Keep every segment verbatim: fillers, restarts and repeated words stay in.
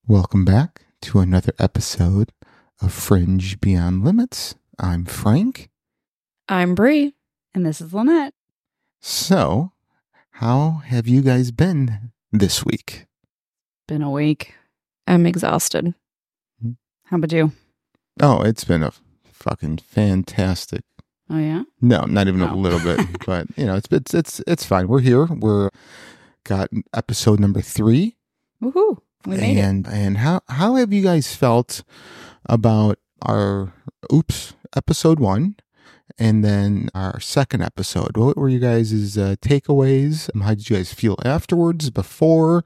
Welcome back to another episode of Fringe Beyond Limits. I'm Frank. I'm Bree. And this is Lynette. So, how have you guys been this week? Been a week. I'm exhausted. How about you? Oh, it's been a fucking fantastic. Oh, yeah? No, not even Oh. a little bit, but you know, it's it's it's it's fine. We're here. We're got episode number three. Woohoo. We made and and how how have you guys felt about our oops episode one and then our second episode? What were you guys' uh, takeaways? How did you guys feel afterwards, before?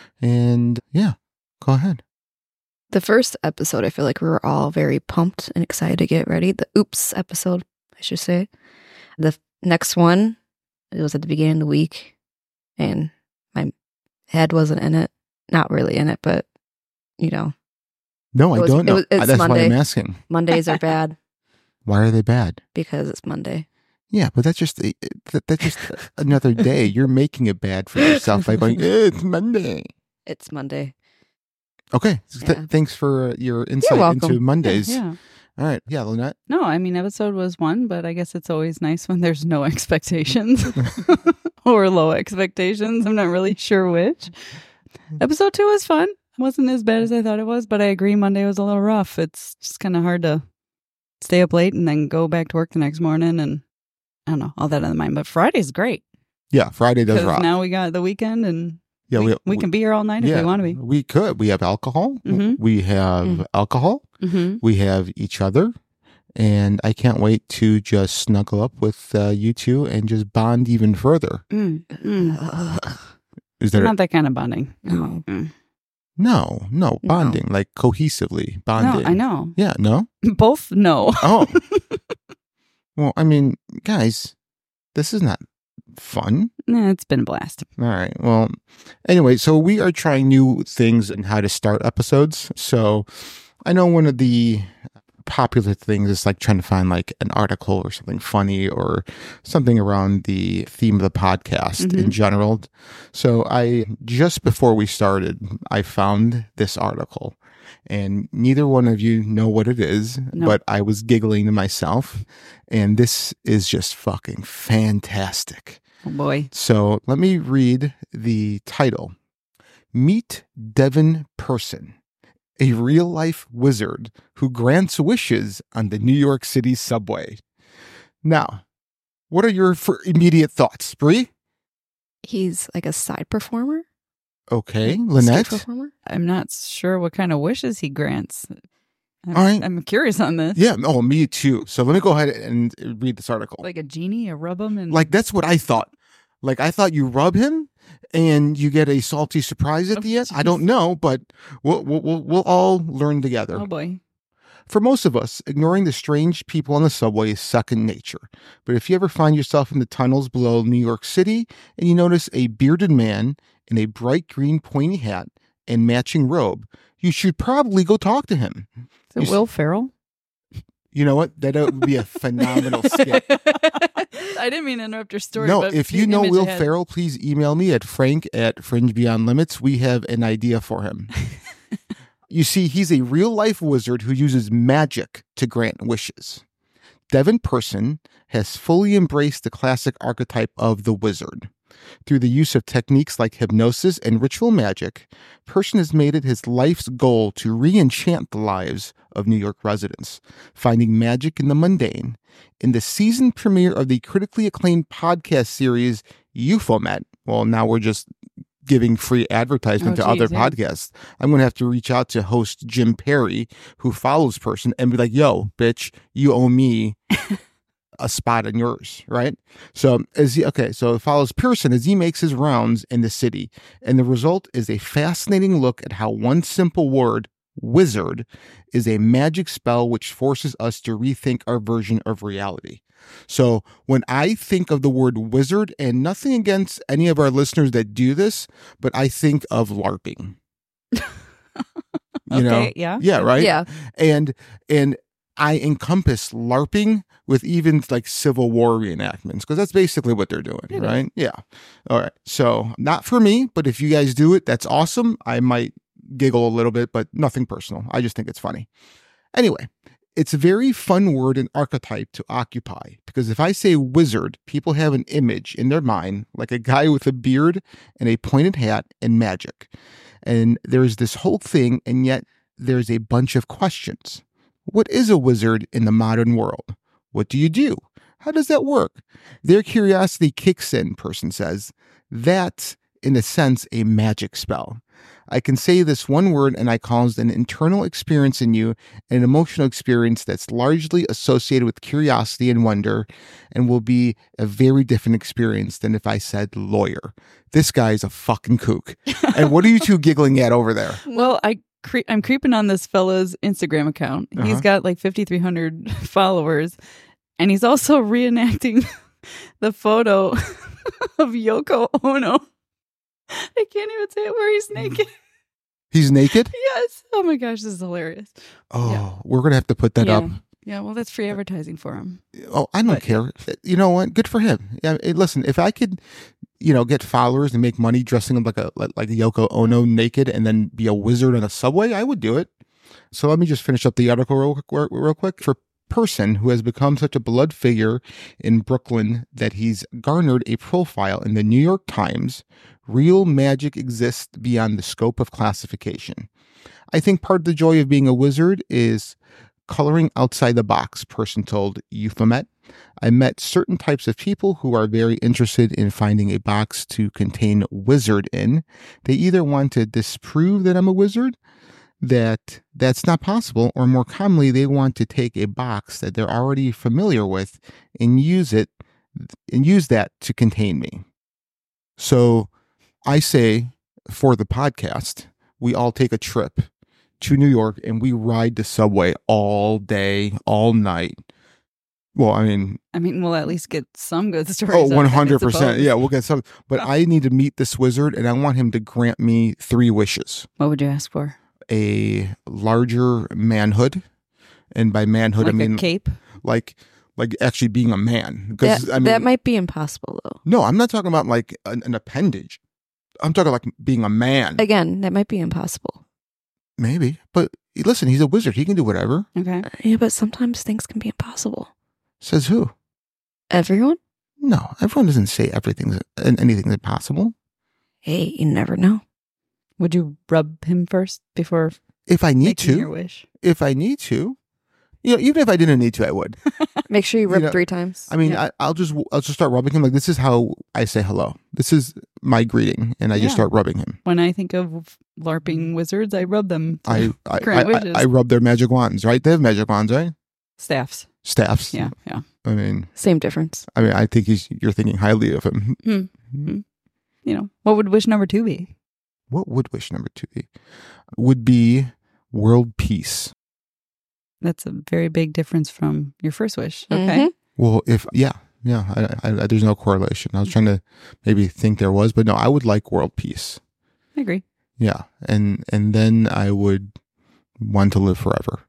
And yeah, go ahead. The first episode, I feel like we were all very pumped and excited to get ready. The oops episode, I should say. The f- next one, it was at the beginning of the week, and my head wasn't in it. Not really in it, but, you know. No, I It was- don't it know. was- it's That's Monday. why I'm asking. Mondays are bad Why are they bad? because it's Monday. Yeah, but that's just a- that, that's just another day. You're making it bad for yourself by going, eh, it's Monday. It's Monday. Okay, so th- Yeah. thanks for uh, your insight welcome. into Mondays. Yeah. All right, yeah, Lynette. No, I mean, episode was one, but I guess it's always nice when there's no expectations or low expectations. I'm not really sure which. Episode two was fun. Wasn't as bad as I thought it was, but I agree Monday was a little rough. It's just kind of hard to stay up late and then go back to work the next morning and I don't know, all that on the mind. But Friday's great. Yeah, Friday does Because rock. now we got the weekend and yeah, we, we can be here all night if we want to be. We could. We have alcohol. Mhm. We have Mm. alcohol. Mm-hmm. We have each other. And I can't wait to just snuggle up with uh, you two and just bond even further. Mm, mm. Is there Not that kind of bonding. No. Mm. no, no bonding, like cohesively bonding? No, I know. Yeah, no. Both no. Oh, well, I mean, guys, this is not fun. Nah, it's been a blast. All right. Well, anyway, so we are trying new things and how to start episodes. So I know one of the popular things is like trying to find like an article or something funny or something around the theme of the podcast in Mhm. general. So I, just before we started, I found this article and neither one of you know what it is, No. but I was giggling to myself and this is just fucking fantastic. Oh boy. So let me read the title. Meet Devin Person, a real-life wizard who grants wishes on the New York City subway. Now, what are your for immediate thoughts, Bree? He's like a side performer. Okay, Stage Lynette? performer. I'm not sure what kind of wishes he grants. I'm, All right. I'm curious on this. Yeah, oh, me too. So let me go ahead and read this article. Like a genie, a rub him and Like, that's what I thought. Like, I thought you rub him and you get a salty surprise at Oh, the end. I jeez. don't know, but we'll, we'll, we'll, we'll all learn together. oh boy. For most of us, ignoring the strange people on the subway is second nature. But if you ever find yourself in the tunnels below New York City and you notice a bearded man in a bright green pointy hat and matching robe, you should probably go talk to him. Is You it s- Will Ferrell? You know what? That would be a phenomenal skit. I didn't mean to interrupt your story. No, but if the you know image Will I had- Ferrell, please email me at frank at fringe beyond limits. We have an idea for him. You see, he's a real-life wizard who uses magic to grant wishes. Devin Person has fully embraced the classic archetype of the wizard. Through the use of techniques like hypnosis and ritual magic, Person has made it his life's goal to re-enchant the lives of New York residents, finding magic in the mundane. In the season premiere of the critically acclaimed podcast series Euphomet, well, now we're just giving free advertisement Oh, to other geez, yeah. podcasts. I'm going to have to reach out to host Jim Perry, who follows Person, and be like, yo, bitch, you owe me a spot in yours, right? So as he, okay, so it follows Pearson as he makes his rounds in the city. And the result is a fascinating look at how one simple word, wizard, is a magic spell which forces us to rethink our version of reality. So when I think of the word wizard, and nothing against any of our listeners that do this, but I think of LARPing. You Okay, know? yeah. Yeah, right? Yeah. And and I encompass LARPing with even like Civil War reenactments, because that's basically what they're doing, It right? Yeah. All right. So not for me, but if you guys do it, that's awesome. I might giggle a little bit, but nothing personal. I just think it's funny. Anyway, it's a very fun word and archetype to occupy because if I say wizard, people have an image in their mind like a guy with a beard and a pointed hat and magic. And there's this whole thing, and yet there's a bunch of questions. What is a wizard in the modern world? What do you do? How does that work? Their curiosity kicks in, person says. That's, in a sense, a magic spell. I can say this one word and I cause an internal experience in you, an emotional experience that's largely associated with curiosity and wonder, and will be a very different experience than if I said lawyer. This guy's a fucking kook. And what are you two giggling at over there? Well, I cre- I'm creeping on this fella's Instagram account. Uh-huh. He's got like fifty-three hundred followers, and he's also reenacting the photo of Yoko Ono. I can't even say it where he's naked. He's naked? Yes. Oh my gosh, this is hilarious. Oh, Yeah. we're going to have to put that yeah. up. Yeah, well, that's free advertising for him. Oh, I don't But, care. You know what? Good for him. Yeah, eh, listen, if I could, you know, get followers and make money dressing up like a like, like Yoko Ono naked and then be a wizard on a subway, I would do it. So let me just finish up the article real quick. Real quick. For person who has become such a beloved figure in Brooklyn that he's garnered a profile in the New York Times, real magic exists beyond the scope of classification. I think part of the joy of being a wizard is coloring outside the box, person told Euphomet. I met certain types of people who are very interested in finding a box to contain wizard in. They either want to disprove that I'm a wizard, that that's not possible, or more commonly, they want to take a box that they're already familiar with and use it and use that to contain me. So I say for the podcast, we all take a trip to New York and we ride the subway all day, all night. Well, I mean, I mean, we'll at least get some good stories. oh, out of it, I one hundred percent. suppose. Yeah, we'll get some. But I need to meet this wizard and I want him to grant me three wishes. What would you ask for? A larger manhood. And by manhood, Like I mean a cape? like like actually being a man. Because That, I mean, that might be impossible, though. no, I'm not talking about like an, an appendage. I'm talking like being a man. Again, that might be impossible. Maybe. But listen, he's a wizard. He can do whatever. Okay. Yeah, but sometimes things can be impossible. Says who? Everyone? No, everyone doesn't say everything's and anything's impossible. Hey, you never know. Would you rub him first before If I need making to, your wish? if I need to, you know, even if I didn't need to, I would. Make sure you You rub know, three times. I mean, Yeah. I, I'll just I'll just start rubbing him. Like this is how I say hello. This is my greeting, and I Yeah. just start rubbing him. When I think of LARPing wizards, I rub them. to I I, I, grant I wishes. I rub their magic wands, right? They have magic wands, right? Staffs. Staffs. Yeah, yeah. I mean, Same difference. I mean, I think he's you're thinking highly of him. You know, what would wish number two be? What would wish number two be? Would be world peace. That's a very big difference from your first wish. Okay. Mhm. Well, if yeah, yeah, I, I, there's no correlation. I was trying to maybe think there was, but no, I would like world peace. I agree. Yeah, and and then I would want to live forever.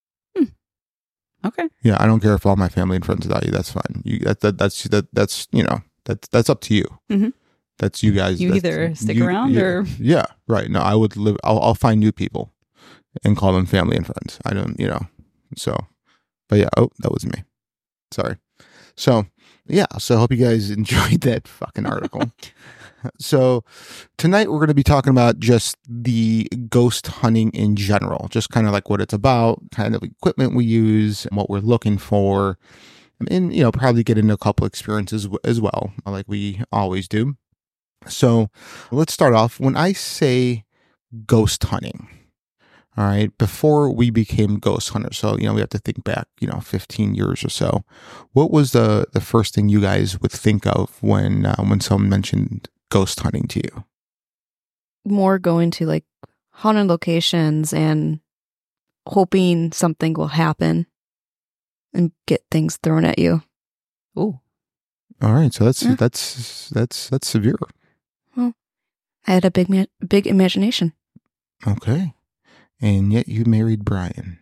Okay. Yeah, I don't care if all my family and friends die. That's fine. You that, that that's that that's you know that's that's up to you. Mhm. That's you guys. You that's- either stick you- around yeah, or- yeah, right. No, I would live. I'll I'll find new people and call them family and friends. I don't, you know. So, but yeah. Oh, that was me. Sorry. So yeah. So I hope you guys enjoyed that fucking article. So tonight we're going to be talking about just the ghost hunting in general, just kind of like what it's about, kind of equipment we use, and what we're looking for, and, you know, probably get into a couple experiences w- as well, like we always do. So let's start off. When I say ghost hunting, all right, before we became ghost hunters, so, you know, we have to think back, you know, fifteen years or so. What was the, the first thing you guys would think of when, uh, when someone mentioned ghost hunting to you? More going to like haunted locations and hoping something will happen and get things thrown at you. Ooh. All right, so that's Yeah. that's that's that's severe. I had a big, ma- big imagination. Okay, and yet you married Brian.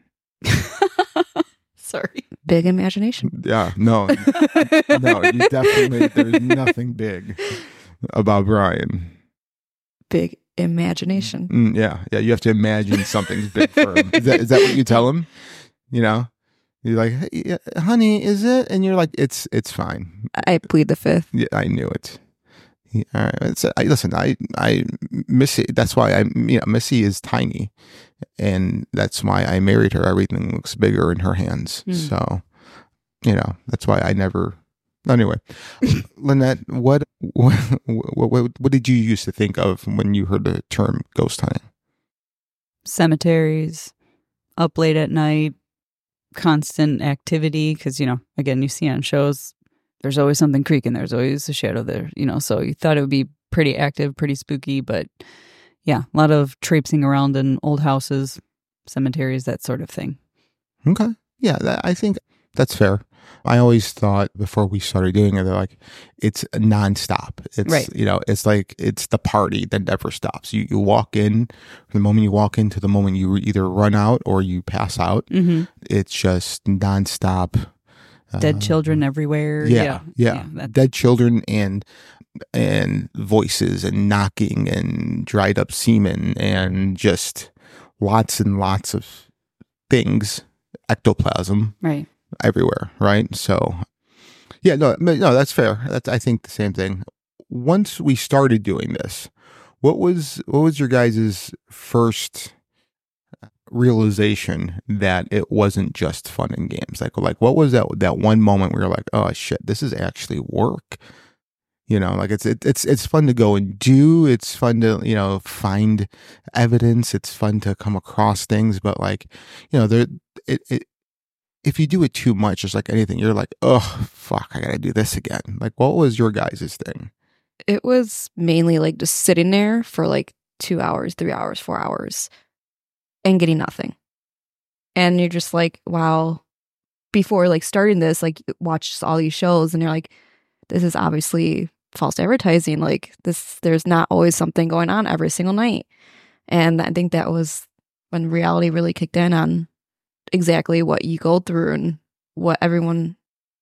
Sorry. Big imagination. Yeah, no, no, you definitely. There's nothing big about Brian. Big imagination. Mm, yeah, yeah. You have to imagine something's big for him. Is that is that what you tell him? You know, you're like, hey, honey, is it? And you're like, it's it's fine. I plead the fifth. Yeah, I knew it. He, all right, it's, I, listen, I I Missy. That's why I you know Missy is tiny, and that's why I married her. Everything looks bigger in her hands. Mm. So, you know, that's why I never. Anyway, Lynette, what what, what what what did you used to think of when you heard the term ghost hunting? Cemeteries, up late at night, constant activity. Because, you know, again, you see on shows, there's always something creaking. There's always a shadow there, you know. So you thought it would be pretty active, pretty spooky. But yeah, a lot of traipsing around in old houses, cemeteries, that sort of thing. Okay. Yeah, that, I think that's fair. I always thought before we started doing it, they're like, it's nonstop. It's, right. you know, it's like, it's the party that never stops. You you walk in, from the moment you walk in to the moment you either run out or you pass out. Mm-hmm. It's just nonstop. Dead uh, children everywhere. Yeah. Yeah. yeah. yeah Dead children and, and voices and knocking and dried up semen and just lots and lots of things, ectoplasm. Right. Everywhere, right? So, yeah, no, no, that's fair. That's I think the same thing. Once we started doing this, what was what was your guys' first realization that it wasn't just fun and games? Like, like what was that that one moment where you're like, oh shit, this is actually work? You know, like it's it, it's it's fun to go and do. It's fun to you know find evidence. It's fun to come across things, but like you know, there it. it if you do it too much, just like anything, you're like, oh, fuck, I gotta do this again. Like, what was your guys' thing? It was mainly like just sitting there for like two hours, three hours, four hours and getting nothing. And you're just like, wow. Before like starting this, like watch all these shows and you're like, this is obviously false advertising. Like this, there's not always something going on every single night. And I think that was when reality really kicked in on exactly what you go through and what everyone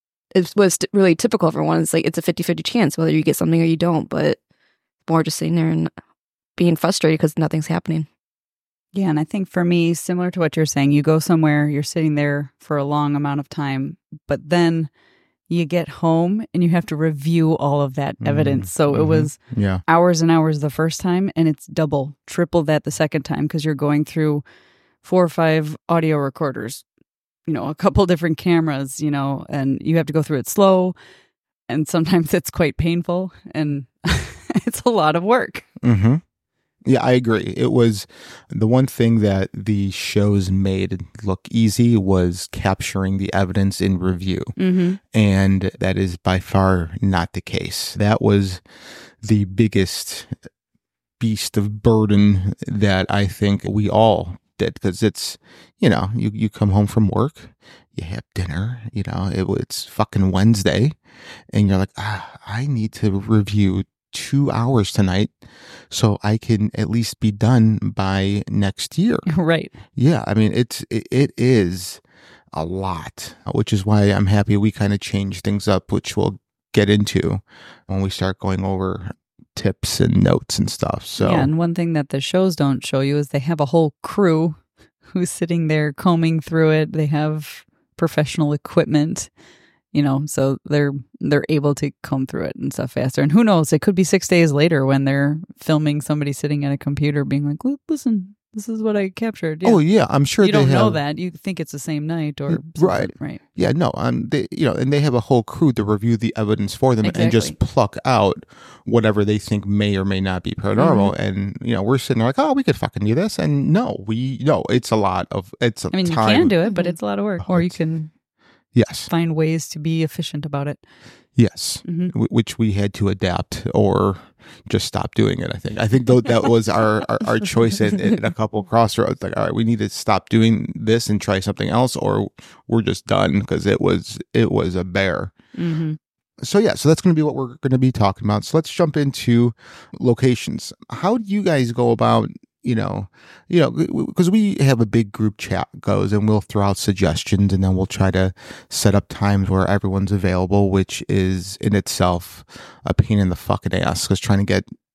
it was really typical for one. It's like it's a fifty-fifty chance whether you get something or you don't, but more just sitting there and being frustrated because nothing's happening. Yeah, and I think for me, similar to what you're saying, you go somewhere, you're sitting there for a long amount of time, but then you get home and you have to review all of that mm-hmm. evidence. So mm-hmm. it was yeah. hours and hours the first time, and it's double, triple that the second time because you're going through four or five audio recorders, you know, a couple different cameras, you know, and you have to go through it slow. And sometimes it's quite painful and it's a lot of work. Mm-hmm. Yeah, I agree. It was the one thing that the shows made look easy was capturing the evidence in review. Mm-hmm. And that is by far not the case. That was the biggest beast of burden that I think we all did, because it's, you know, you, you come home from work, you have dinner, you know, it, it's fucking Wednesday, and you're like, ah, I need to review two hours tonight so I can at least be done by next year. Right. Yeah. I mean, it's, it, it is a lot, which is why I'm happy we kind of changed things up, which we'll get into when we start going over tips and notes and stuff. So yeah, and one thing that the shows don't show you is they have a whole crew who's sitting there combing through it. They have professional equipment, you know, so they're they're able to comb through it and stuff faster. And who knows, it could be six days later when they're filming somebody sitting at a computer being like, listen, this is what I captured. Yeah. Oh yeah, I'm sure you they don't have... know that. You think it's the same night or right, right? Yeah, no, um, they you know, and they have a whole crew to review the evidence for them exactly. and just pluck out whatever they think may or may not be paranormal. Mm-hmm. And you know, we're sitting there like, oh, we could fucking do this, and no, we no, it's a lot of it's. A I mean, time. You can do it, but it's a lot of work, oh, or you can yes find ways to be efficient about it. Yes, mm-hmm. w- which we had to adapt or just stop doing it. I think. I think though that was our, our, our choice at, at a couple crossroads. Like, all right, we need to stop doing this and try something else, or we're just done because it was it was a bear. Mm-hmm. So yeah, so that's going to be what we're going to be talking about. So let's jump into locations. How do you guys go about? You know, you know, because we have a big group chat goes and we'll throw out suggestions and then we'll try to set up times where everyone's available, which is in itself a pain in the fucking ass because trying to get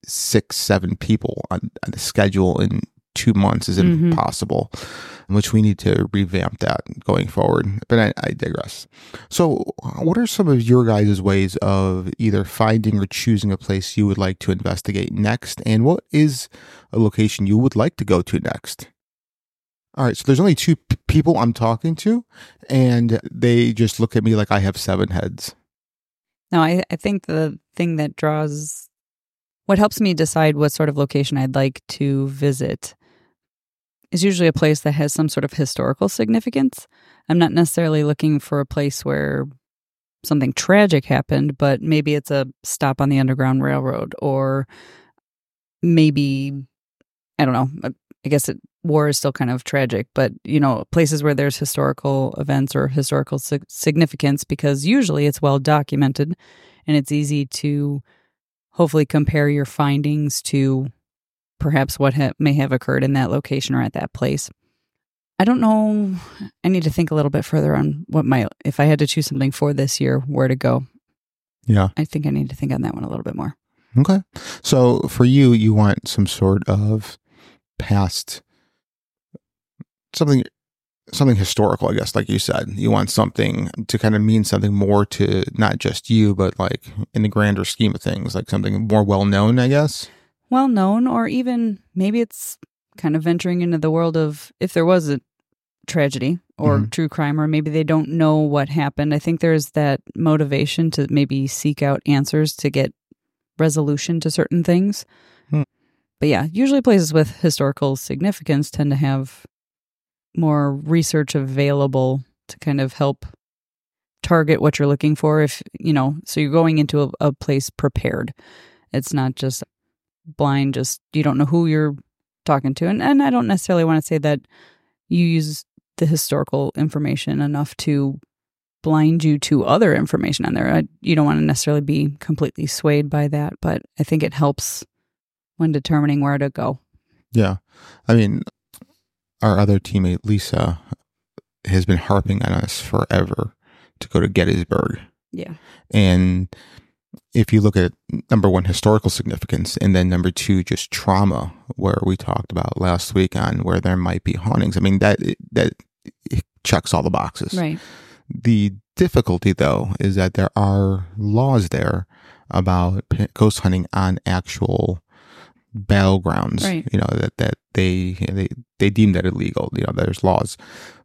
six, seven people on, on the schedule in two months is impossible, mm-hmm. which we need to revamp that going forward. But I, I digress. So what are some of your guys' ways of either finding or choosing a place you would like to investigate next? And what is a location you would like to go to next? All right, so there's only two p- people I'm talking to, and they just look at me like I have seven heads. No, I, I think the thing that draws, what helps me decide what sort of location I'd like to visit is usually a place that has some sort of historical significance. I'm not necessarily looking for a place where something tragic happened, but maybe it's a stop on the Underground Railroad, or maybe, I don't know, I guess it, war is still kind of tragic, but, you know, places where there's historical events or historical sig- significance, because usually it's well documented and it's easy to hopefully compare your findings to perhaps what ha- may have occurred in that location or at that place. I don't know. I need to think a little bit further on what my, if I had to choose something for this year, where to go. Yeah. I think I need to think on that one a little bit more. Okay. So for you, you want some sort of past, something, something historical, I guess, like you said. You want something to kind of mean something more to not just you, but like in the grander scheme of things, like something more well-known, I guess. Well known, or even maybe it's kind of venturing into the world of if there was a tragedy or mm-hmm. true crime, or maybe they don't know what happened. I think there's that motivation to maybe seek out answers to get resolution to certain things. Hmm. But yeah, usually places with historical significance tend to have more research available to kind of help target what you're looking for. If, you know, so you're going into a, a place prepared. It's not just blind, just you don't know who you're talking to. And, and I don't necessarily want to say that you use the historical information enough to blind you to other information on there. I, you don't want to necessarily be completely swayed by that, but I think it helps when determining where to go. Yeah. I mean, our other teammate, Lisa, has been harping on us forever to go to Gettysburg. Yeah. And if you look at number one, historical significance, and then number two, just trauma, where we talked about last week on where there might be hauntings. I mean, that that it checks all the boxes. Right. The difficulty, though, is that there are laws there about ghost hunting on actual battlegrounds. Right. You know, that that they they they deem that illegal. You know, there's laws.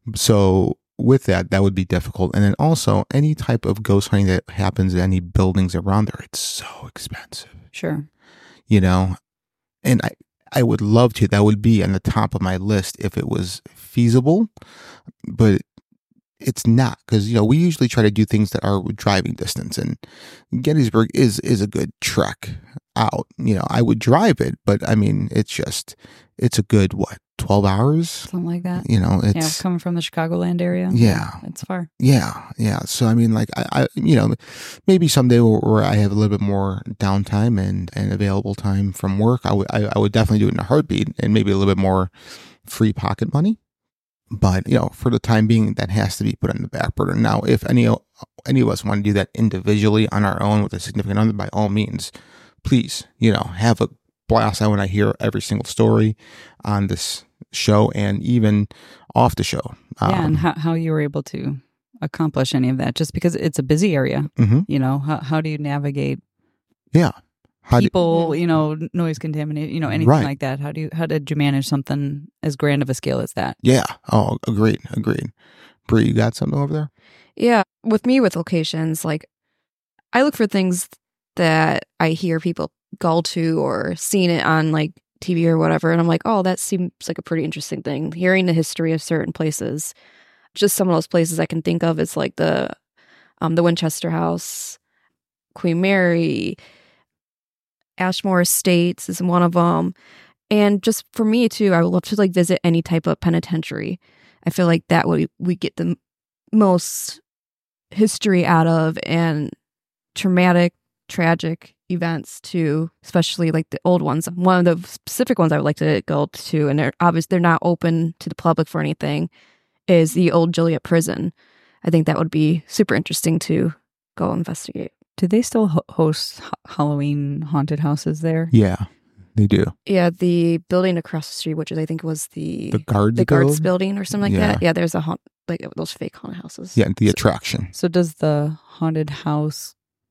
So with that, that would be difficult. And then also any type of ghost hunting that happens in any buildings around there, it's so expensive. Sure. You know, and I, I would love to, that would be on the top of my list if it was feasible, but it's not, because, you know, we usually try to do things that are driving distance, and Gettysburg is, is a good trek out. You know, I would drive it, but I mean, it's just, it's a good, what, twelve hours? Something like that. You know, it's yeah, coming from the Chicagoland area. Yeah. It's far. Yeah. Yeah. So, I mean, like, I, I you know, maybe someday where, where I have a little bit more downtime and, and available time from work, I would, I, I would definitely do it in a heartbeat, and maybe a little bit more free pocket money. But, you know, for the time being, that has to be put on the back burner. Now, if any, any of us want to do that individually on our own with a significant other, by all means, please, you know, have a blast. I want to hear every single story on this show and even off the show. Um, yeah, and um, how, how you were able to accomplish any of that, just because it's a busy area. Mm-hmm. You know, how, how do you navigate yeah. How people, do, you know, noise contaminate, you know, anything right. like that? How do you, how did you manage something as grand of a scale as that? Yeah. Oh, agreed. Agreed. Bree, you got something over there? Yeah. With me, with locations, like, I look for things that I hear people go to or seen it on like T V or whatever. And I'm like, oh, that seems like a pretty interesting thing. Hearing the history of certain places. Just some of those places I can think of is like the um, the Winchester House, Queen Mary, Ashmore Estates is one of them. And just for me too, I would love to like visit any type of penitentiary. I feel like that would we get the m- most history out of, and traumatic, tragic events too, especially like the old ones. One of the specific ones I would like to go to, and they're obviously they're not open to the public for anything, is the old Joliet prison. I think that would be super interesting to go investigate. Do they still ho- host ha- Halloween haunted houses there? Yeah, they do. Yeah, the building across the street, which is I think was the The guards the guards build? building or something like Yeah. that. Yeah, there's a haunt like those fake haunted houses. Yeah, the attraction. So does the haunted house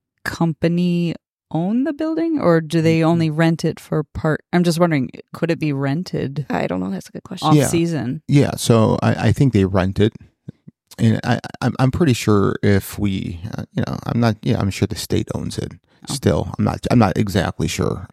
company own the building, or do they only rent it for part? I'm just wondering, could it be rented I don't know. That's a good question. off Yeah. season? Yeah, so I, I think they rent it, and I, I'm I'm pretty sure if we, uh, you know, I'm not, yeah, I'm sure the state owns it. Oh. Still, I'm not, I'm not exactly sure,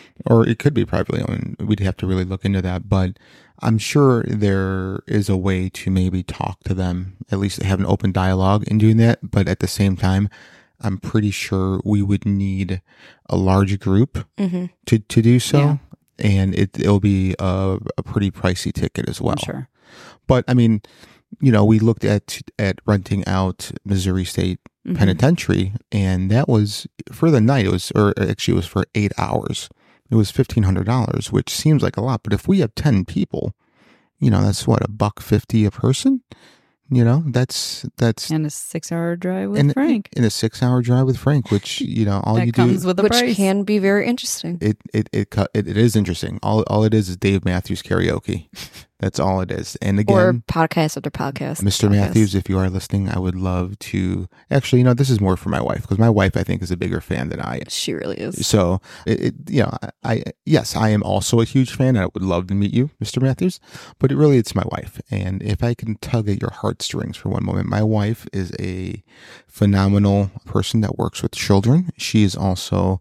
or it could be privately owned. We'd have to really look into that, but I'm sure there is a way to maybe talk to them, at least have an open dialogue in doing that. But at the same time, I'm pretty sure we would need a large group Mm-hmm. to, to do so. Yeah. And it, it'll be a, a pretty pricey ticket as well. I'm sure. But I mean, you know, we looked at, at renting out Missouri State Mhm. Penitentiary, and that was for the night. It was, or actually it was for eight hours. It was fifteen hundred dollars, which seems like a lot. But if we have ten people, you know, that's what, a buck fifty a person? You know, that's, that's, And a six-hour drive with and- Frank. in a six hour drive with Frank, which, you know, all That you comes do, with a Which price. can be very interesting. it, it, it, cu- it, it is interesting. All, all it is is Dave Matthews karaoke. That's all it is. And again, Or podcast after podcast. Mister podcast. Matthews, if you are listening, I would love to. Actually, you know, this is more for my wife, because my wife, I think, is a bigger fan than I am. She really is. So, it, it, you know, I, I yes, I am also a huge fan. And I would love to meet you, Mister Matthews. But it really, it's my wife. And if I can tug at your heartstrings for one moment, my wife is a phenomenal person that works with children. She is also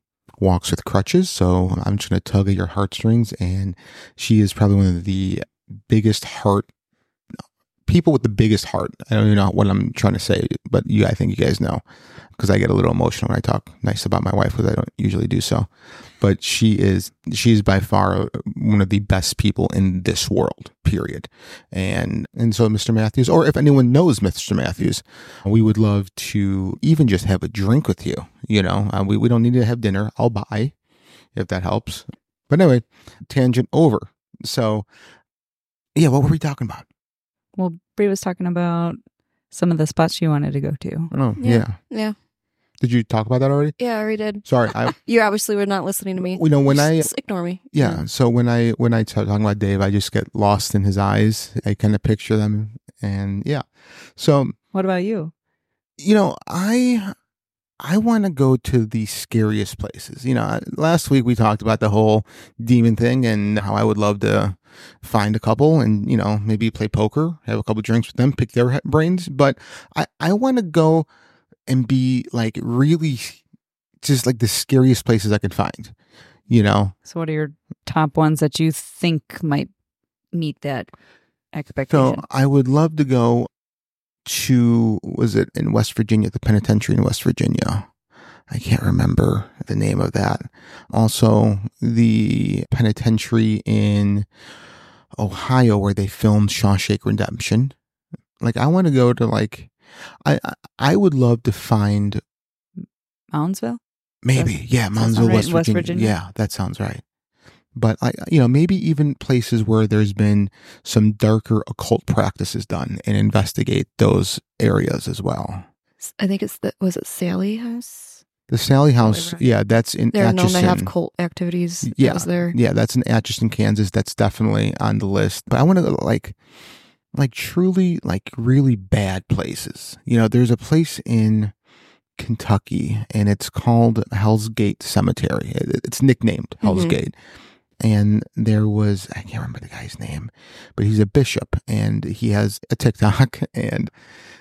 walks with crutches. So I'm just going to tug at your heartstrings. And she is probably one of the biggest heart people with the biggest heart. I don't even know what I'm trying to say, but you, I think you guys know, because I get a little emotional when I talk nice about my wife, because I don't usually do so. But she is, she is by far one of the best people in this world, period. And, and so Mister Matthews, or if anyone knows Mister Matthews, we would love to even just have a drink with you. You know, uh, we, we don't need to have dinner. I'll buy, if that helps. But anyway, tangent over. So yeah, what were we talking about? Well, Bree was talking about some of the spots she wanted to go to. Oh, Yeah. yeah. Yeah. Did you talk about that already? Yeah, I already did. Sorry. I, You obviously were not listening to me. you know, when I, Just ignore me. yeah. So when I, when I start talking about Dave, I just get lost in his eyes. I kind of picture them, and yeah. So, What about you? you know, I, I want to go to the scariest places. You know, last week we talked about the whole demon thing and how I would love to find a couple and, you know, maybe play poker, have a couple drinks with them, pick their he- brains. But I, I want to go and be like really just like the scariest places I can find, you know? So what are your top ones that you think might meet that expectation? So I would love to go to, was it in West Virginia, the penitentiary in West Virginia? I can't remember the name of that. Also, the penitentiary in Ohio where they filmed Shawshank Redemption. Like, I want to go to like, I I, I would love to find Moundsville? maybe, Does- yeah, does that sound Moundsville, right? West, West Virginia. Virginia? Yeah, that sounds right. But I, you know, maybe even places where there's been some darker occult practices done, and investigate those areas as well. I think it's the, was it Sally House? The Sally House, Whatever. yeah, that's in They're known to have Atchison. cult activities. Yeah. That was there. Yeah, that's in Atchison, Kansas. That's definitely on the list. But I want to go like, like truly, like really bad places. You know, there's a place in Kentucky, and it's called Hell's Gate Cemetery. It- It's nicknamed Hell's Mhm. Gate. And there was, I can't remember the guy's name, but he's a bishop, and he has a TikTok, and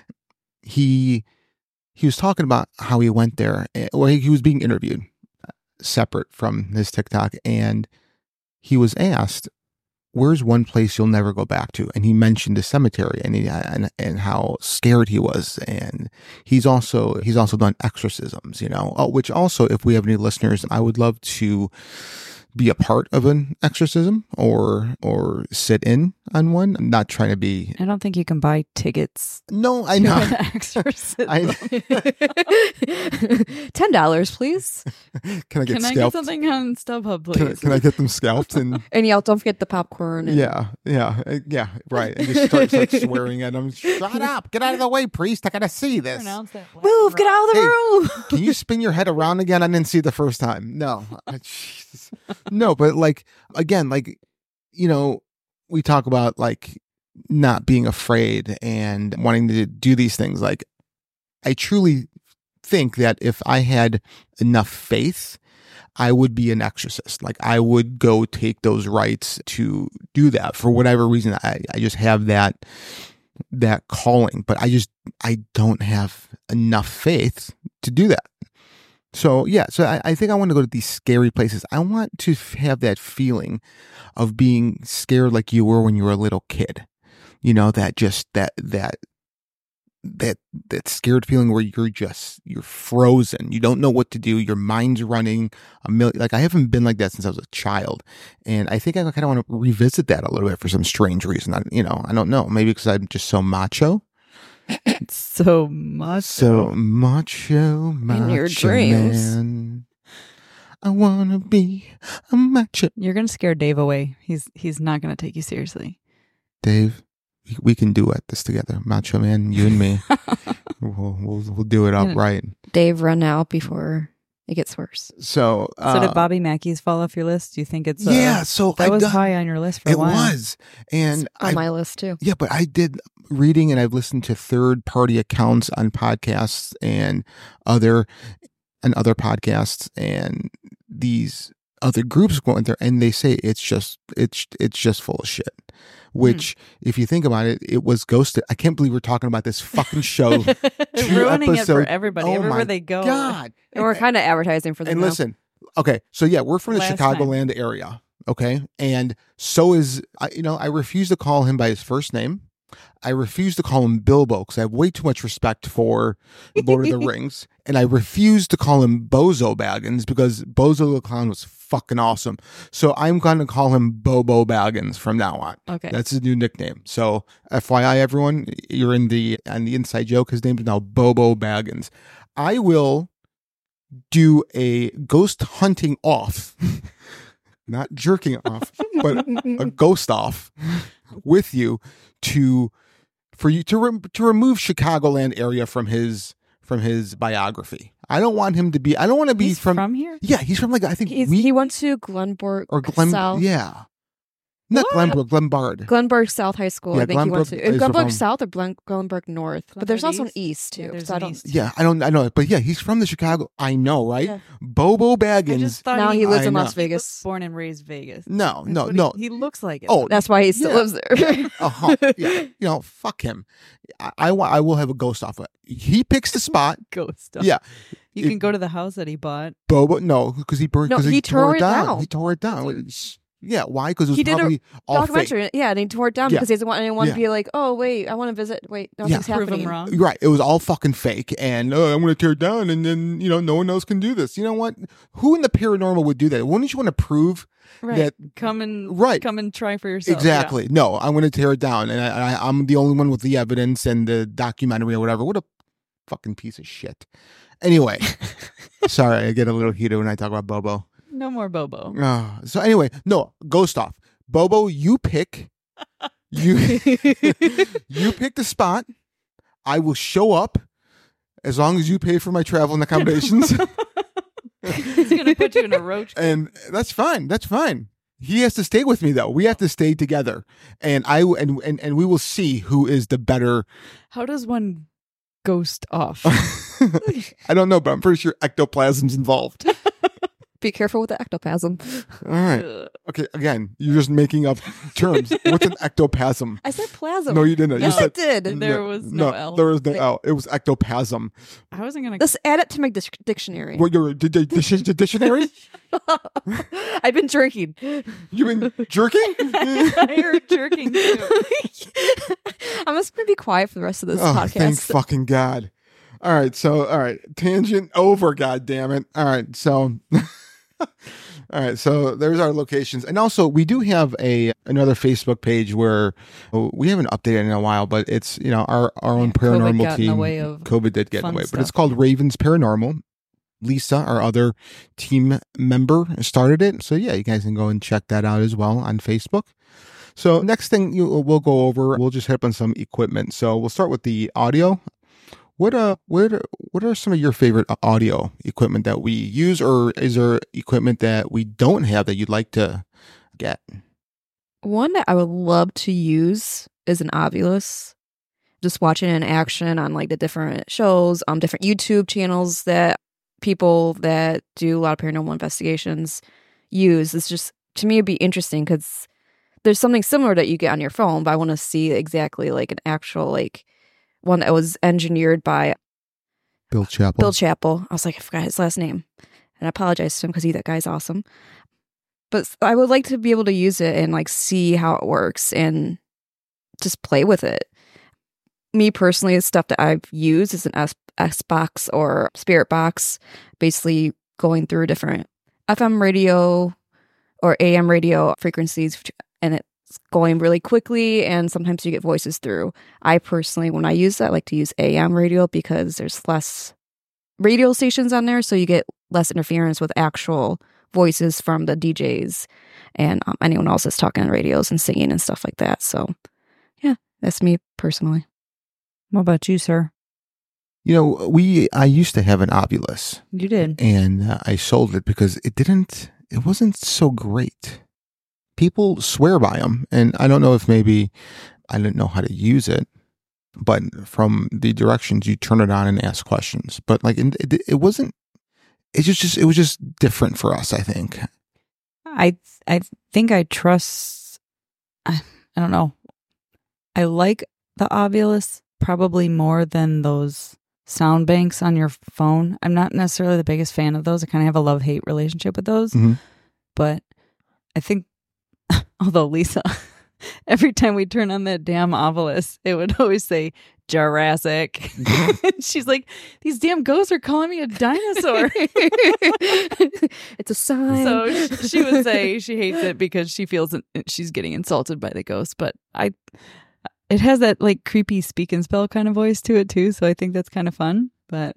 he he was talking about how he went there. Well, he, he was being interviewed separate from his TikTok, and he was asked, "Where's one place you'll never go back to?" And he mentioned the cemetery, and he, and and how scared he was. And he's also he's also done exorcisms, you know. Oh, which also, if we have any listeners, I would love to be a part of an exorcism or or sit in on one. I'm not trying to be. I don't think you can buy tickets. No, I to know. an exorcism. I, Ten dollars, please. can I get Can I get scalped? something on StubHub, please? Can I, can I get them scalped? And And y'all don't forget the popcorn. And yeah, yeah, uh, yeah, right. And just start, start swearing at them. Shut up! Get out of the way, priest! I gotta see this. Pronounce that last Move, get out of the Hey. room. Can you spin your head around again? I didn't see it the first time. No, Uh, Jesus. No, but like again, like you know, we talk about like not being afraid and wanting to do these things. Like, I truly think that if I had enough faith, I would be an exorcist. Like, I would go take those rights to do that for whatever reason. I, I just have that that calling, but I just I don't have enough faith to do that. So yeah, so I, I think I want to go to these scary places. I want to f- have that feeling of being scared like you were when you were a little kid. You know, that just that that that that scared feeling where you're just you're frozen. You don't know what to do. Your mind's running a million. Like, I haven't been like that since I was a child, and I think I kind of want to revisit that a little bit for some strange reason. I, you know, I don't know. Maybe because I'm just so macho. So much. So macho, macho In your dreams. man. I wanna be a macho. You're gonna scare Dave away. He's he's not gonna take you seriously. Dave, we, we can do it, this together. Macho man, you and me. we'll, we'll we'll do it Yeah. upright. Dave, run out before it gets worse. So, uh, so did Bobby Mackey's fall off your list? Do you think it's uh, yeah. So that I was done, high on your list for a It while? was, and It's on I my list too. yeah, but I did reading and I've listened to third party accounts on podcasts and other and other podcasts and these other groups going there, and they say it's just it's it's just full of shit. Which, if you think about it, it was Ghosted. I can't believe we're talking about this fucking show. Two Ruining it for episodes- everybody Oh everywhere my they go. God. And we're kind of advertising for them. And now. listen, okay, so yeah, we're from the Last Chicagoland area, okay, and so is I, you know I refuse to call him by his first name. I refuse to call him Bilbo because I have way too much respect for Lord of the Rings, and I refuse to call him Bozo Baggins because Bozo the Clown was fucking awesome. So I'm going to call him Bobo Baggins from now on. Okay. That's his new nickname. So F Y I, everyone, you're in the on the inside joke. His name is now Bobo Baggins. I will do a ghost hunting off, not jerking off, but a ghost off with you to for you to re- to remove Chicagoland area from his from his biography. I don't want him to be. I don't want to be He's from, from here? Yeah, he's from like I think He's, we, he went to Glenbrook or Glen. South. Yeah, not What? Glenbrook, Glenbard. Glenbrook South High School. Yeah, I think he went Glenbrook to. is Is the Glenbrook problem. South or Glen, Glenbrook North? But there's Glenbrook also an East? East Yeah, too. there's so I an don't. East. Yeah, I don't. I know, but yeah, he's from the Chicago. I know, right? Yeah. Bobo I Baggins. just thought Now he lives I in know. Las Vegas. Born and raised Vegas. No, That's no, what no. He, he looks like it. Oh, That's why he still Yeah. lives there. Uh-huh. Yeah. You know, fuck him. I, I, wa- I will have a ghost off. He picks the spot. ghost stuff. Yeah. You It- can go to the house that he bought. Bobo, no, because he burned. No, 'cause he tore it down. He tore it down. Yeah, why? Because it was He did a probably all fake. Documentary. Yeah, and he tore it down Yeah. because he doesn't want anyone Yeah. to be like, oh, wait, I want to visit. Wait, nothing's Yeah. Prove happening. him wrong. Right. It was all fucking fake. And oh, I'm going to tear it down. And then, you know, no one else can do this. You know what? Who in the paranormal would do that? Wouldn't you want to prove Right. that? Come and Right. come and try for yourself. Exactly. No, I'm going to tear it down. And I, I, I'm the only one with the evidence and the documentary or whatever. What a fucking piece of shit. Anyway, sorry, I get a little heated when I talk about Bobo. Yeah. No more Bobo. Uh, so anyway, no, ghost off. Bobo, you pick. You you pick the spot. I will show up as long as you pay for my travel and accommodations. He's gonna put you in a roach. And that's fine. That's fine. He has to stay with me though. We have to stay together. And I and and, and we will see who is the better. How does one ghost off? I don't know, but I'm pretty sure ectoplasm's involved. Be careful with the ectoplasm. All right. Okay, again, you're just making up terms. What's an ectoplasm? I said plasm. No, you didn't. Yes, you said I did. There was no L. There was no Wait. L. It was ectoplasm. I wasn't gonna. Let's add it to my dic- dictionary. What your d- d- dic- dictionary? I've been drinking. You been jerking? You're jerking too. I'm just going to be quiet for the rest of this Oh, podcast. thank fucking God. All right, so all right, tangent over. God damn it. All right, so All right, so there's our locations, and also we do have a another Facebook page where oh, we haven't updated in a while, but it's you know our our own Yeah, COVID paranormal got in the team. way of COVID did get in fun the way, but stuff. it's called Ravens Paranormal. Lisa, our other team member, started it, so yeah, you guys can go and check that out as well on Facebook. So next thing you, we'll go over, we'll just hit up on some equipment. So we'll start with the audio. What uh, what are, what are some of your favorite audio equipment that we use, or is there equipment that we don't have that you'd like to get? One that I would love to use is an Ovilus. Just watching it in action on like the different shows, um, different YouTube channels that people that do a lot of paranormal investigations use. It's just, to me, it'd be interesting because there's something similar that you get on your phone, but I want to see exactly like an actual like one that was engineered by Bill Chappell. Bill Chappell. I was like, I forgot his last name. And I apologize to him because he, that guy's awesome. But I would like to be able to use it and like see how it works and just play with it. Me personally, the stuff that I've used is an S- Xbox or Spirit Box, basically going through different F M radio or A M radio frequencies, and it's going really quickly, and sometimes you get voices through. I personally, when I use that, I like to use A M radio because there's less radio stations on there, so you get less interference with actual voices from the D Js and um, anyone else that's talking on radios and singing and stuff like that. So, yeah, that's me personally. What about you, sir? You know, we I used to have an Ovilus, You did. and uh, I sold it because it didn't. It wasn't so great. People swear by them, and I don't know if maybe I didn't know how to use it, but from the directions, you turn it on and ask questions. But like, it, it, it wasn't. It just, just, it was just different for us, I think. I I think I trust. I, I don't know. I like the Ovilus probably more than those sound banks on your phone. I'm not necessarily the biggest fan of those. I kind of have a love-hate relationship with those. Mm-hmm. But I think, although Lisa, every time we turn on that damn Ovilus, it would always say Jurassic. She's like, these damn ghosts are calling me a dinosaur. It's a sign. So she, she would say she hates it because she feels that she's getting insulted by the ghost. But I, it has that like creepy speak and spell kind of voice to it too. So I think that's kind of fun. But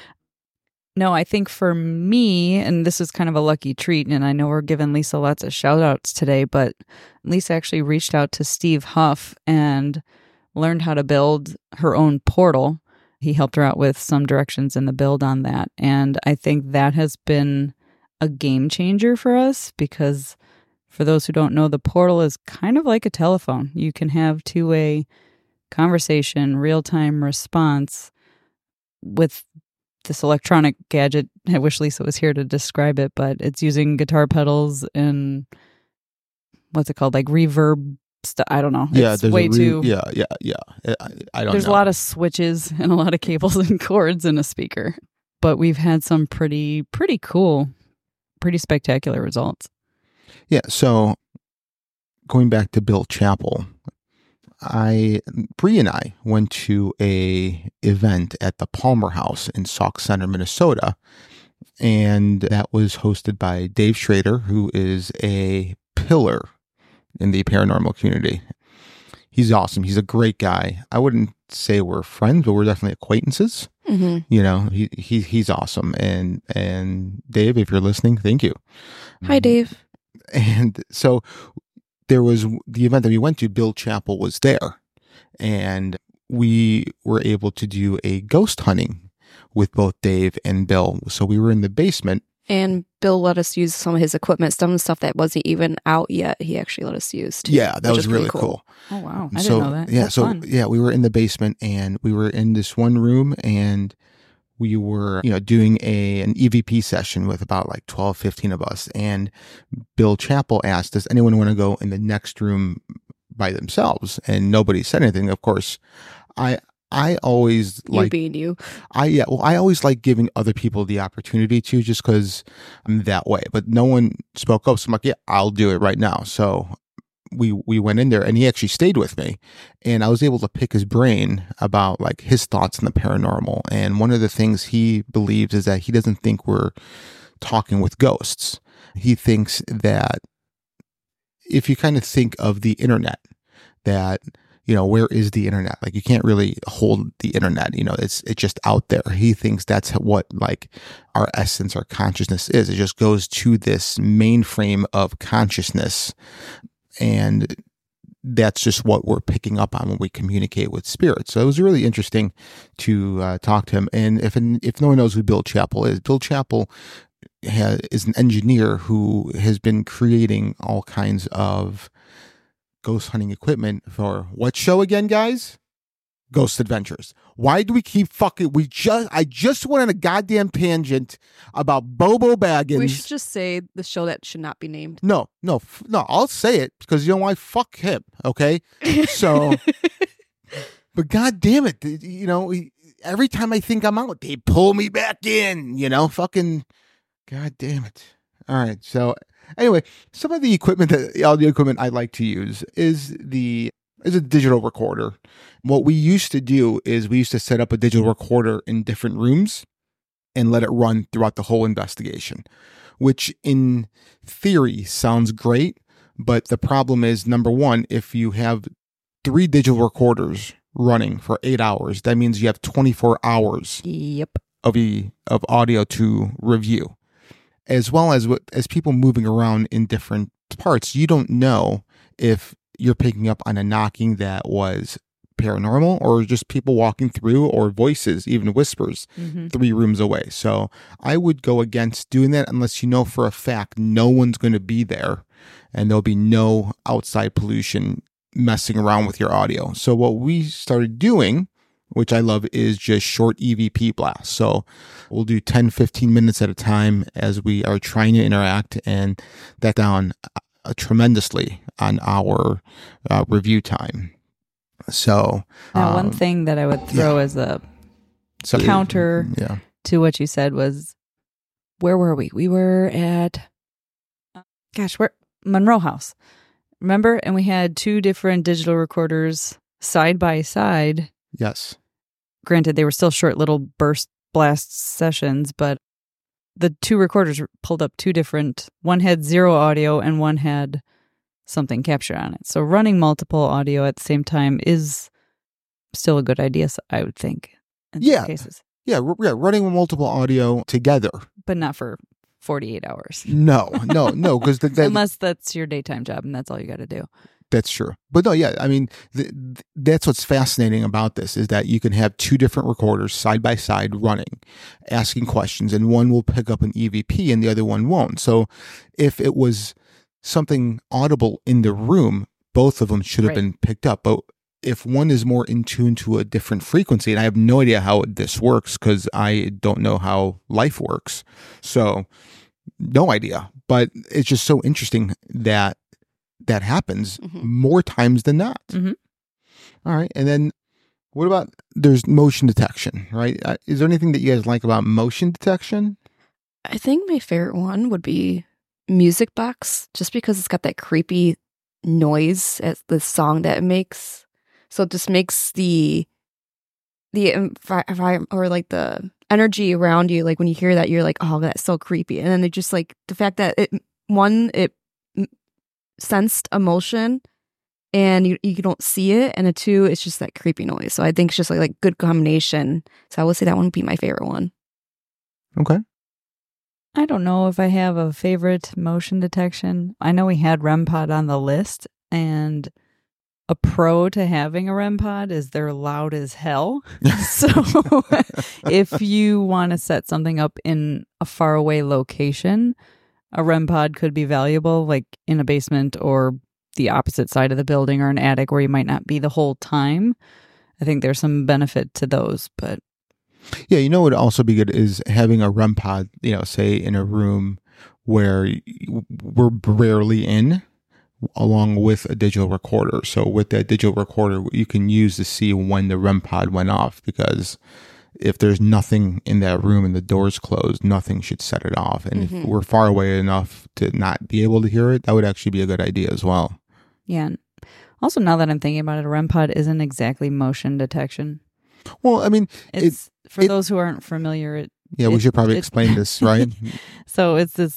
no, I think for me, and this is kind of a lucky treat, and I know we're giving Lisa lots of shout outs today, but Lisa actually reached out to Steve Huff and learned how to build her own portal. He helped her out with some directions in the build on that. And I think that has been a game changer for us because for those who don't know, the portal is kind of like a telephone. You can have two-way conversation, real-time response with this electronic gadget. I wish Lisa was here to describe it, but it's using guitar pedals and what's it called? Like reverb stuff. I don't know. Yeah, it's there's way a re- too. Yeah, yeah, yeah. I, I don't There's know. a lot of switches and a lot of cables and cords and a speaker, but we've had some pretty, pretty cool, pretty spectacular results. Yeah, so going back to Bill Chappell, I, Bree and I went to a event at the Palmer House in Sauk Center, Minnesota, and that was hosted by Dave Schrader, who is a pillar in the paranormal community. He's awesome. He's a great guy. I wouldn't say we're friends, but we're definitely acquaintances. Mm-hmm. You know, he, he he's awesome. And and Dave, if you're listening, thank you. Hi, Dave. And so there was the event that we went to, Bill Chappell was there, and we were able to do a ghost hunting with both Dave and Bill. So we were in the basement. And Bill let us use some of his equipment, some of the stuff that wasn't even out yet. He actually let us use too. Yeah, that which was is pretty really cool. cool. Oh, wow. I so, didn't know that. Yeah, That's so fun. yeah, we were in the basement and we were in this one room and we were, you know, doing a an E V P session with about like twelve, fifteen of us. And Bill Chappell asked, does anyone want to go in the next room by themselves? And nobody said anything. Of course, I I always You like being you. I yeah, well, I always like giving other people the opportunity to, just because I'm that way. But no one spoke up, so I'm like, yeah, I'll do it right now. So we we went in there, and he actually stayed with me, and I was able to pick his brain about like his thoughts on the paranormal. And one of the things he believes is that he doesn't think we're talking with ghosts. he thinks that if you kind of think of the internet, that, you know, where is the internet? Like, you can't really hold the internet, you know, it's, it's just out there. He thinks that's what, like, our essence, our consciousness is. It just goes to this mainframe of consciousness. And that's just what we're picking up on when we communicate with spirits. So it was really interesting to uh, talk to him. And if, if no one knows who Bill Chappell is, Bill Chappell ha- is an engineer who has been creating all kinds of ghost hunting equipment for what show again, guys? Ghost Adventures. Why do we keep fucking? We just, I just went on a goddamn tangent about Bobo Baggins. We should just say the show that should not be named. No, no, f- no. I'll say it because you know why? Fuck him. Okay. So, but god damn it, you know, every time I think I'm out, they pull me back in. You know, fucking, god damn it. All right. So anyway, some of the equipment that the audio equipment I like to use is the is a digital recorder. What we used to do is we used to set up a digital recorder in different rooms and let it run throughout the whole investigation, which in theory sounds great. But the problem is, number one, if you have three digital recorders running for eight hours, that means you have twenty-four hours Yep. of, e- of audio to review, as well as what, as people moving around in different parts. You don't know if you're picking up on a knocking that was paranormal or just people walking through or voices, even whispers, Mm-hmm. three rooms away. So I would go against doing that unless you know for a fact no one's going to be there and there'll be no outside pollution messing around with your audio. So what we started doing, which I love, is just short E V P blasts. So we'll do ten, fifteen minutes at a time as we are trying to interact, and that down uh, tremendously on our uh, review time. So Now, um, one thing that I would throw yeah. as a so, counter yeah. to what you said was, where were we? We were at, gosh, where? Monroe House. Remember? And we had two different digital recorders side by side. Yes. Granted, they were still short little burst blast sessions, but the two recorders pulled up two different, one had zero audio and one had something captured on it. So running multiple audio at the same time is still a good idea, I would think, in Yeah. some cases. Yeah. r- Yeah. Running multiple audio together. But not for forty-eight hours. No, no, no, because that, that, Unless that's your daytime job and that's all you got to do. that's true. But no, yeah, I mean, th- th- that's what's fascinating about this is that you can have two different recorders side by side running, asking questions, and one will pick up an E V P and the other one won't. So if it was something audible in the room, both of them should have Right. been picked up. But if one is more in tune to a different frequency, and I have no idea how this works because I don't know how life works. So no idea, but it's just so interesting that that happens Mhm. more times than not. Mhm. All right. And then what about there's motion detection, right? Uh, Is there anything that you guys like about motion detection? I think my favorite one would be Music Box, just because it's got that creepy noise as the song that it makes. So it just makes the the envi- envi- or like the energy around you, like when you hear that, you're like, oh, that's so creepy. And then it just like the fact that it one it m- sensed emotion and you you don't see it, and a two, it's just that creepy noise. So I think it's just like like good combination. So I would say that one would be my favorite one. Okay. I don't know if I have a favorite motion detection. I know we had REM pod on the list, and a pro to having a REM pod is they're loud as hell. So if you want to set something up in a faraway location, a REM pod could be valuable, like in a basement or the opposite side of the building or an attic where you might not be the whole time. I think there's some benefit to those, but Yeah, you know what would also be good is having a REM pod, you know, say in a room where y- we're rarely in, along with a digital recorder. So with that digital recorder, you can use to see when the REM pod went off, because if there's nothing in that room and the door's closed, nothing should set it off. And Mhm. if we're far away enough to not be able to hear it, that would actually be a good idea as well. yeah. Also, now that I'm thinking about it, a REM pod isn't exactly motion detection. Well, I mean, It's for it- those who aren't familiar. It, yeah, we It- should probably it- explain this, right? so it's this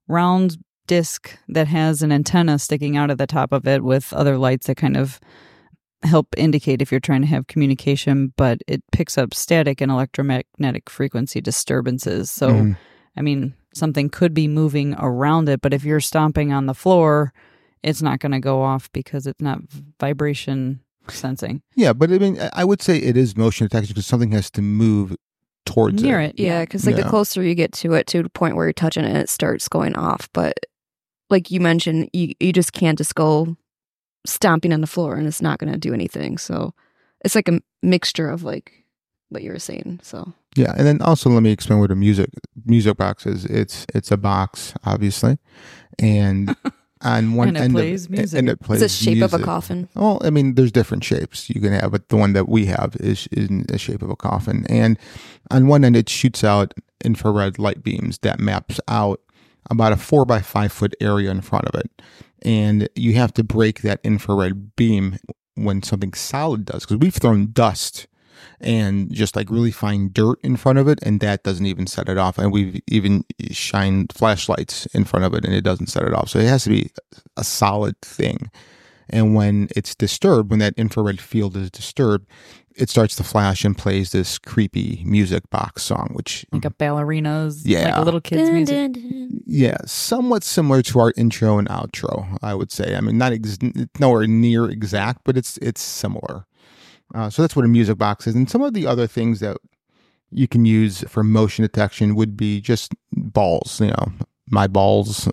round disc that has an antenna sticking out of the top of it with other lights that kind of help indicate if you're trying to have communication, but it picks up static and electromagnetic frequency disturbances. So, mm-hmm. I mean, something could be moving around it, but if you're stomping on the floor, it's not going to go off because it's not vibration sensing. Yeah, but I mean, I would say it is motion detection because something has to move towards near it. it. Yeah, because like yeah. the closer you get to it, to the point where you're touching it, it starts going off. But like you mentioned, you, you just can't just go stomping on the floor and it's not going to do anything. So it's like a mixture of like what you were saying. So yeah, and then also let me explain what a music music box is. It's it's a box, obviously, and on one and it end plays of, music. and it plays it's the shape music. of a coffin. Well, I mean, there's different shapes you can have, but the one that we have is in the shape of a coffin. And on one end, it shoots out infrared light beams that maps out about a four by five foot area in front of it. And you have to break that infrared beam when something solid does, because we've thrown dust and just like really fine dirt in front of it, and that doesn't even set it off. And we've even shined flashlights in front of it, and it doesn't set it off. So it has to be a solid thing. And when it's disturbed, when that infrared field is disturbed, it starts to flash and plays this creepy music box song, which like a ballerina's, yeah, like a little kid's Dun, music. dun, dun. yeah, somewhat similar to our intro and outro, I would say. I mean, not ex- nowhere near exact, but it's it's similar. Uh, so that's what a music box is. And some of the other things that you can use for motion detection would be just balls, you know, my balls.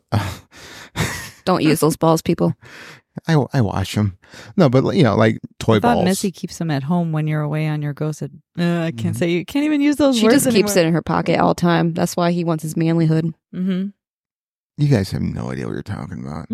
Don't use those balls, people. I, I wash them. No, but, you know, like toy I thought balls. Missy keeps them at home when you're away on your ghost. Uh, I can't Mm-hmm. say you can't even use those She words just keeps anymore. it in her pocket all the time. That's why he wants his manlyhood. Mm-hmm. You guys have no idea what you're talking about.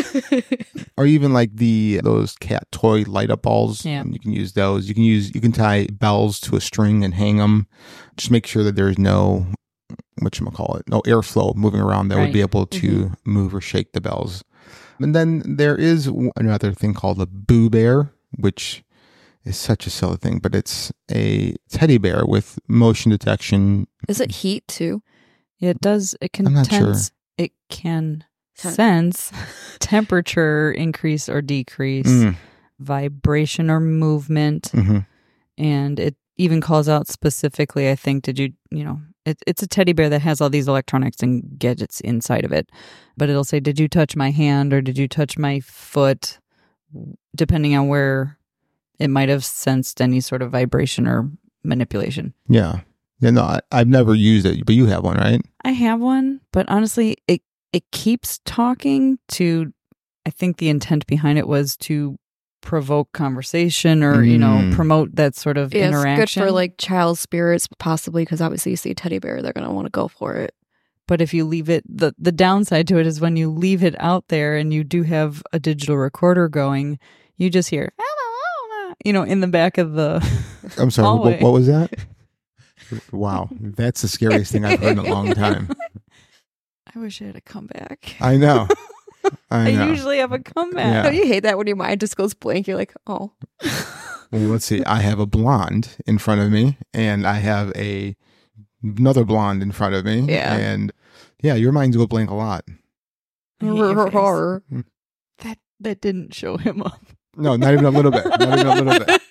Or even like the those cat toy light up balls. Yeah. You can use those. You can use you can tie bells to a string and hang them. Just make sure that there's no whatchamacallit, no airflow moving around that Right. would be able to Mm-hmm. move or shake the bells. And then there is another thing called a Boo Bear, which is such a silly thing, but it's a teddy bear with motion detection. Is it heat too? It does. It can I'm not sure. tense. It can Ten- sense temperature increase or decrease, Mm, vibration or movement, hmm and it even calls out specifically. I think did you you know it, it's a teddy bear that has all these electronics and gadgets inside of it, but it'll say, "Did you touch my hand?" or "Did you touch my foot?" Depending on where it might have sensed any sort of vibration or manipulation. Yeah. Yeah, no, I, I've never used it, but you have one, right? I have one, but honestly, it it keeps talking to, I think the intent behind it was to provoke conversation or, you know, Mm. promote that sort of Yeah, interaction. it's good for like child spirits, possibly, because obviously you see a teddy bear, they're going to want to go for it. But if you leave it, the, the downside to it is when you leave it out there and you do have a digital recorder going, you just hear, you know, in the back of the I'm sorry, hallway. what, what was that? Wow, that's the scariest thing I've heard in a long time. I wish I had a comeback. I know. I I know. usually have a comeback. Yeah. Don't you hate that when your mind just goes blank? You're like, oh. Well, let's see. I have a blonde in front of me, and I have a another blonde in front of me. Yeah. And yeah, your minds go blank a lot. I hate your face. Horror. That that didn't show him up. No, not even a little bit. Not even a little bit.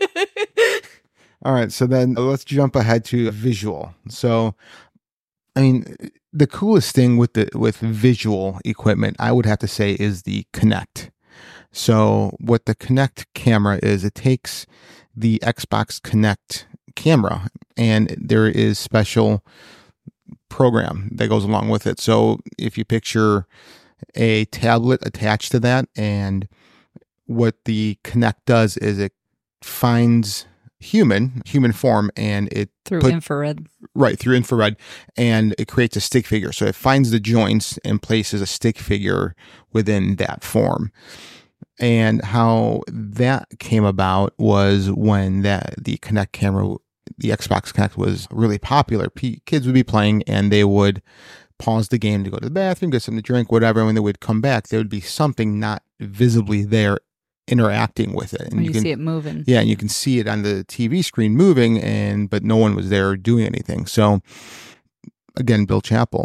All right, so then let's jump ahead to visual. So, I mean, the coolest thing with the with visual equipment, I would have to say, is the Kinect. So, what the Kinect camera is, it takes the Xbox Kinect camera, and there is special program that goes along with it. So, if you picture a tablet attached to that, and what the Kinect does is it finds human human form and it Through put- infrared. right through infrared, and it creates a stick figure. So it finds the joints and places a stick figure within that form. And how that came about was when that the Kinect camera, the Xbox Kinect, was really popular. P- kids would be playing and they would pause the game to go to the bathroom, get something to drink, whatever. And when they would come back, there would be something not visibly there interacting with it. And When you, can, see it moving. yeah, and you can see it on the T V screen moving, and but no one was there doing anything. So again, Bill Chappell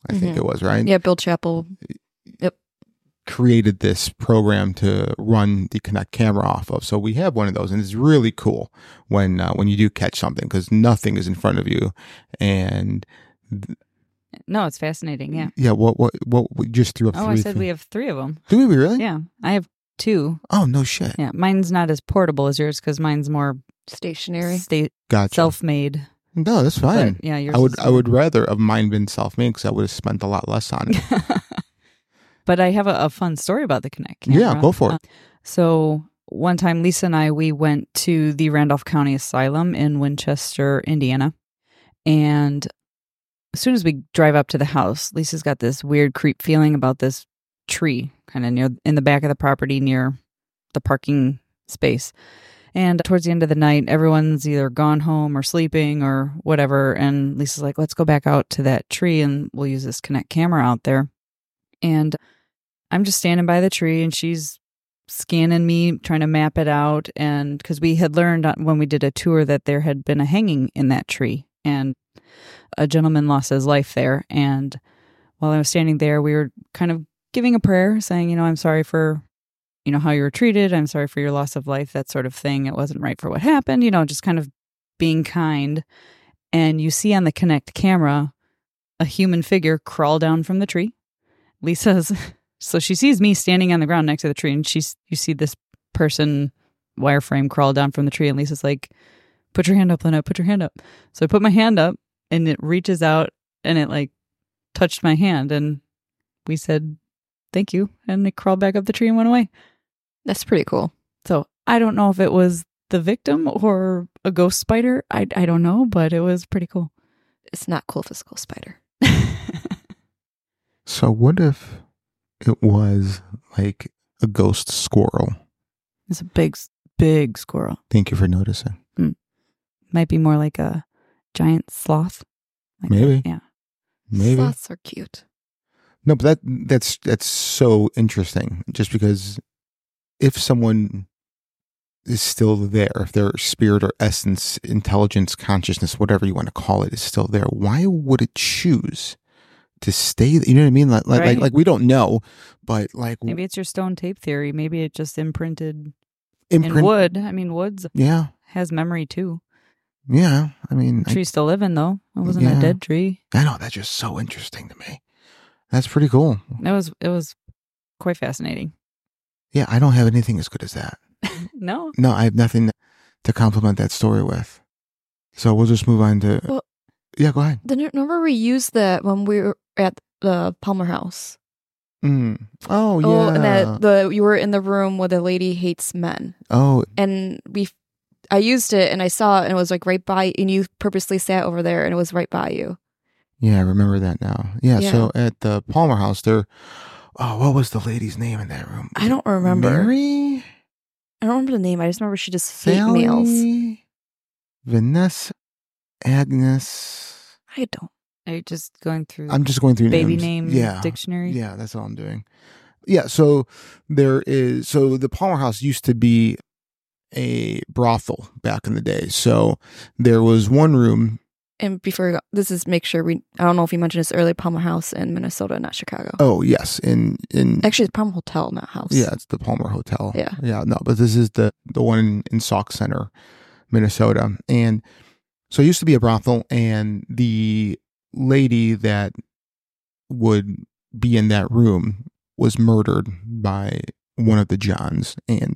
I think Mhm. it was, right? Yeah, Bill Chappell. Created this program to run the Kinect camera off of. So we have one of those, and it's really cool when uh, when you do catch something because nothing is in front of you. And No, it's fascinating. Yeah. yeah, what what what we just threw up Oh, three. I said things. we have three of them. Do we really? Yeah. I have two. Oh no shit. Yeah. Mine's not as portable as yours because mine's more Stationary. state Gotcha. self-made. No, that's fine. But, yeah. Yours I would is- I would rather have mine been self-made because I would have spent a lot less on it. But I have a, a fun story about the Kinect camera. Yeah, go for it. Uh, so one time, Lisa and I, we went to the Randolph County Asylum in Winchester, Indiana. And as soon as we drive up to the house, Lisa's got this weird creep feeling about this tree kind of near in the back of the property near the parking space. And towards the end of the night, everyone's either gone home or sleeping or whatever. And Lisa's like, let's go back out to that tree and we'll use this Kinect camera out there. And I'm just standing by the tree and she's scanning me, trying to map it out. And because we had learned when we did a tour that there had been a hanging in that tree and a gentleman lost his life there. And while I was standing there, we were kind of giving a prayer saying, you know, I'm sorry for, you know, how you were treated. I'm sorry for your loss of life, that sort of thing. It wasn't right for what happened, you know, just kind of being kind. And you see on the Kinect camera a human figure crawl down from the tree. Lisa's, so she sees me standing on the ground next to the tree, and she's, you see this person wireframe crawl down from the tree, and Lisa's like, put your hand up, Lynette, put your hand up. So I put my hand up, and it reaches out, and it like touched my hand, and we said, thank you, and it crawled back up the tree and went away. That's pretty cool. So I don't know if it was the victim or a ghost spider. I, I don't know, but it was pretty cool. It's not cool if it's a cool spider. So what if it was like a ghost squirrel? It's a big, big squirrel. Thank you for noticing. Might be more like a giant sloth. Like Maybe. that. Yeah. Maybe. Sloths are cute. No, but that that's that's so interesting. Just because if someone is still there, if their spirit or essence, intelligence, consciousness, whatever you want to call it, is still there, why would it choose to stay? You know what I mean? Like, like, Right. like, like we don't know, but like Maybe it's your stone tape theory. Maybe it just imprinted imprint. in wood. I mean, wood's Yeah, has memory too. yeah. I mean, I, Tree's still living though. It wasn't Yeah. a dead tree. I know that's just so interesting to me. That's pretty cool. It was. It was quite fascinating. Yeah, I don't have anything as good as that. No. No, I have nothing to compliment that story with. So we'll just move on to. Well- yeah, go ahead. Then remember we used that when we were at the Palmer House. Mm. Oh yeah. Oh, and that the you were in the room where the lady hates men, oh and we, I used it and I saw it and it was like right by, and you purposely sat over there and it was right by you. yeah, I remember that now. Yeah, Yeah. So at the Palmer House, there. Oh, what was the lady's name in that room? I don't remember. Mary, I don't remember the name. I just remember she just hate males. Sally, Vanessa, Agnes. I don't. Are you just going through I'm just going through baby names. name Yeah. dictionary? Yeah, that's all I'm doing. Yeah, so there is so the Palmer House used to be a brothel back in the day. So there was one room. And before we go, this is make sure we. I don't know if you mentioned this earlier. Palmer House in Minnesota, not Chicago. Oh yes, in in Actually, it's Palmer Hotel, not house. yeah, it's the Palmer Hotel. Yeah. yeah, no, but this is the the one in, in Sauk Center, Minnesota, and so it used to be a brothel, and the lady that would be in that room was murdered by one of the Johns, and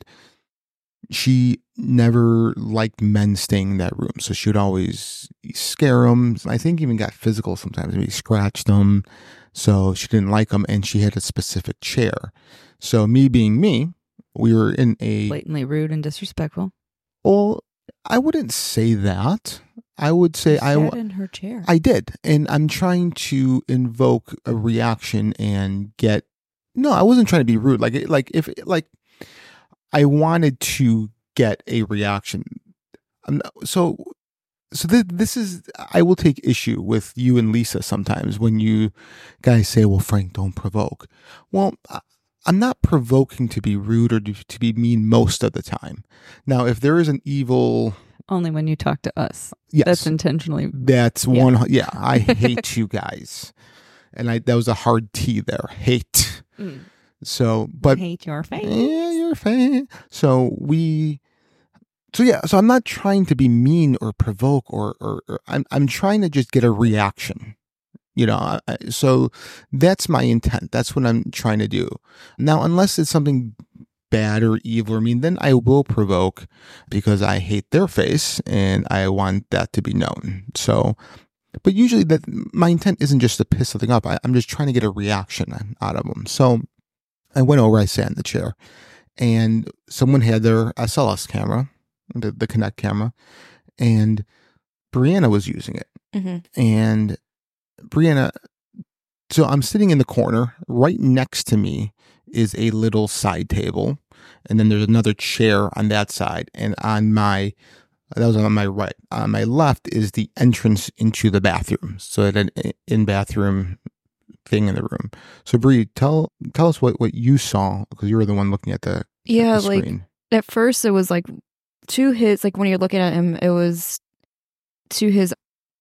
she never liked men staying in that room. So she would always scare them. I think even got physical sometimes. Maybe scratched them. So she didn't like them. And she had a specific chair. So me being me, we were in a... Blatantly rude and disrespectful. Well, I wouldn't say that. I would say You I... sat w- in her chair. I did. And I'm trying to invoke a reaction and get... No, I wasn't trying to be rude. Like, like if, like, I wanted to get a reaction. I'm not, so, so th- this is, I will take issue with you and Lisa sometimes when you guys say, well, Frank, don't provoke. Well, I- I'm not provoking to be rude or to, to be mean most of the time. Now, if there is an evil... Only when you talk to us. Yes. That's intentionally. That's Yeah. one. Yeah, I hate you guys. And I that was a hard T there. Hate. Mm. So, but hate your face. Yeah, your face. So we, so yeah. So I'm not trying to be mean or provoke, or or, or I'm I'm trying to just get a reaction. You know, I, I- so that's my intent. That's what I'm trying to do. Now, unless it's something bad or evil or mean, then I will provoke because I hate their face and I want that to be known. So, but usually that my intent isn't just to piss something up. I, I'm just trying to get a reaction out of them. So I went over, I sat in the chair, and someone had their S L S camera, the, the Kinect camera, and Brianna was using it. Mm-hmm. And Brianna, so I'm sitting in the corner. Right next to me is a little side table, and then there's another chair on that side. And on my, that was on my right. On my left is the entrance into the bathroom. So an in bathroom thing in the room. So Bri, tell tell us what, what you saw, because you were the one looking at the, Yeah, at the like screen. at first it was like to his, like when you're looking at him, it was to his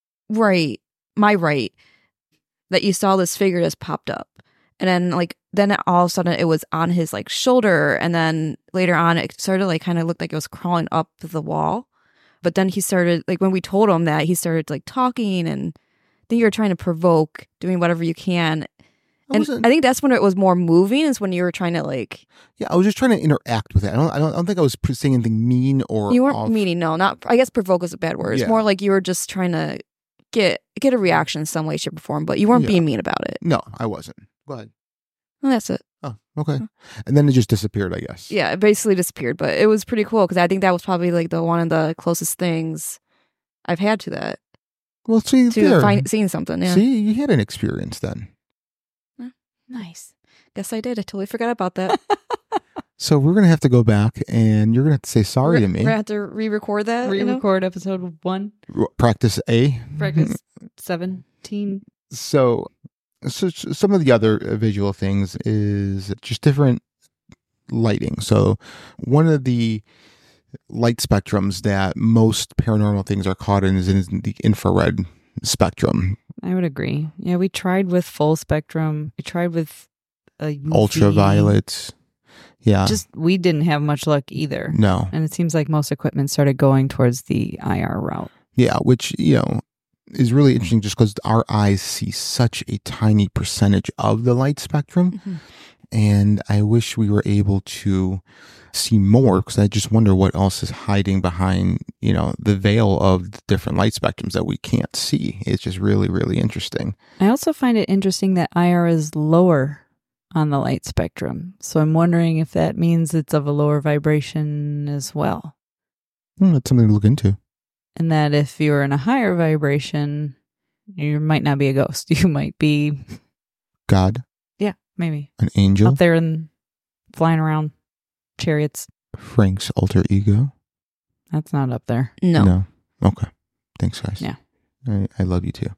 right, my right, that you saw this figure just popped up. And then like, then all of a sudden it was on his like shoulder. And then later on it started like kind of looked like it was crawling up the wall. But then he started, like when we told him that, he started like talking, and then you were trying to provoke, doing whatever you can. I And wasn't- I think that's when it was more moving, is when you were trying to like, Yeah, I was just trying to interact with it. I don't, I don't, I don't think I was saying anything mean or you weren't off. meaning, no, not, I guess provoke is a bad word. It's Yeah. more like you were just trying to get get a reaction in some way, shape, or form, but you weren't Yeah. being mean about it. No, I wasn't. But And that's it. oh, okay. And then it just disappeared, I guess. Yeah, it basically disappeared, but it was pretty cool because I think that was probably like the one of the closest things I've had to that, Well, see, to there. find, seeing something. Yeah. See, you had an experience then. Nice. Guess I did. I totally forgot about that. So we're gonna have to go back, and you're gonna have to say sorry We're- to me. We're gonna have to re-record that. you know? Re-record episode one, R- Practice A. practice seventeen. So, so s- some of the other uh, visual things is just different lighting. So one of the light spectrums that most paranormal things are caught in is in the infrared spectrum. I would agree. Yeah, we tried with full spectrum. We tried with a U V. Ultraviolet. Yeah. Just we didn't have much luck either. no. And it seems like most equipment started going towards the I R route. Yeah, which, you know, is really interesting just because our eyes see such a tiny percentage of the light spectrum. Mhm. And I wish we were able to see more, because I just wonder what else is hiding behind, you know, the veil of the different light spectrums that we can't see. It's just really, really interesting. I also find it interesting that I R is lower on the light spectrum. So I'm wondering if that means it's of a lower vibration as well. Hmm, that's something to look into. And that if you're in a higher vibration, you might not be a ghost. You might be, God, yeah, maybe an angel, up there and flying around chariots. Frank's alter ego. That's not up there. No. Okay. Thanks, guys. Yeah. I, I love you too.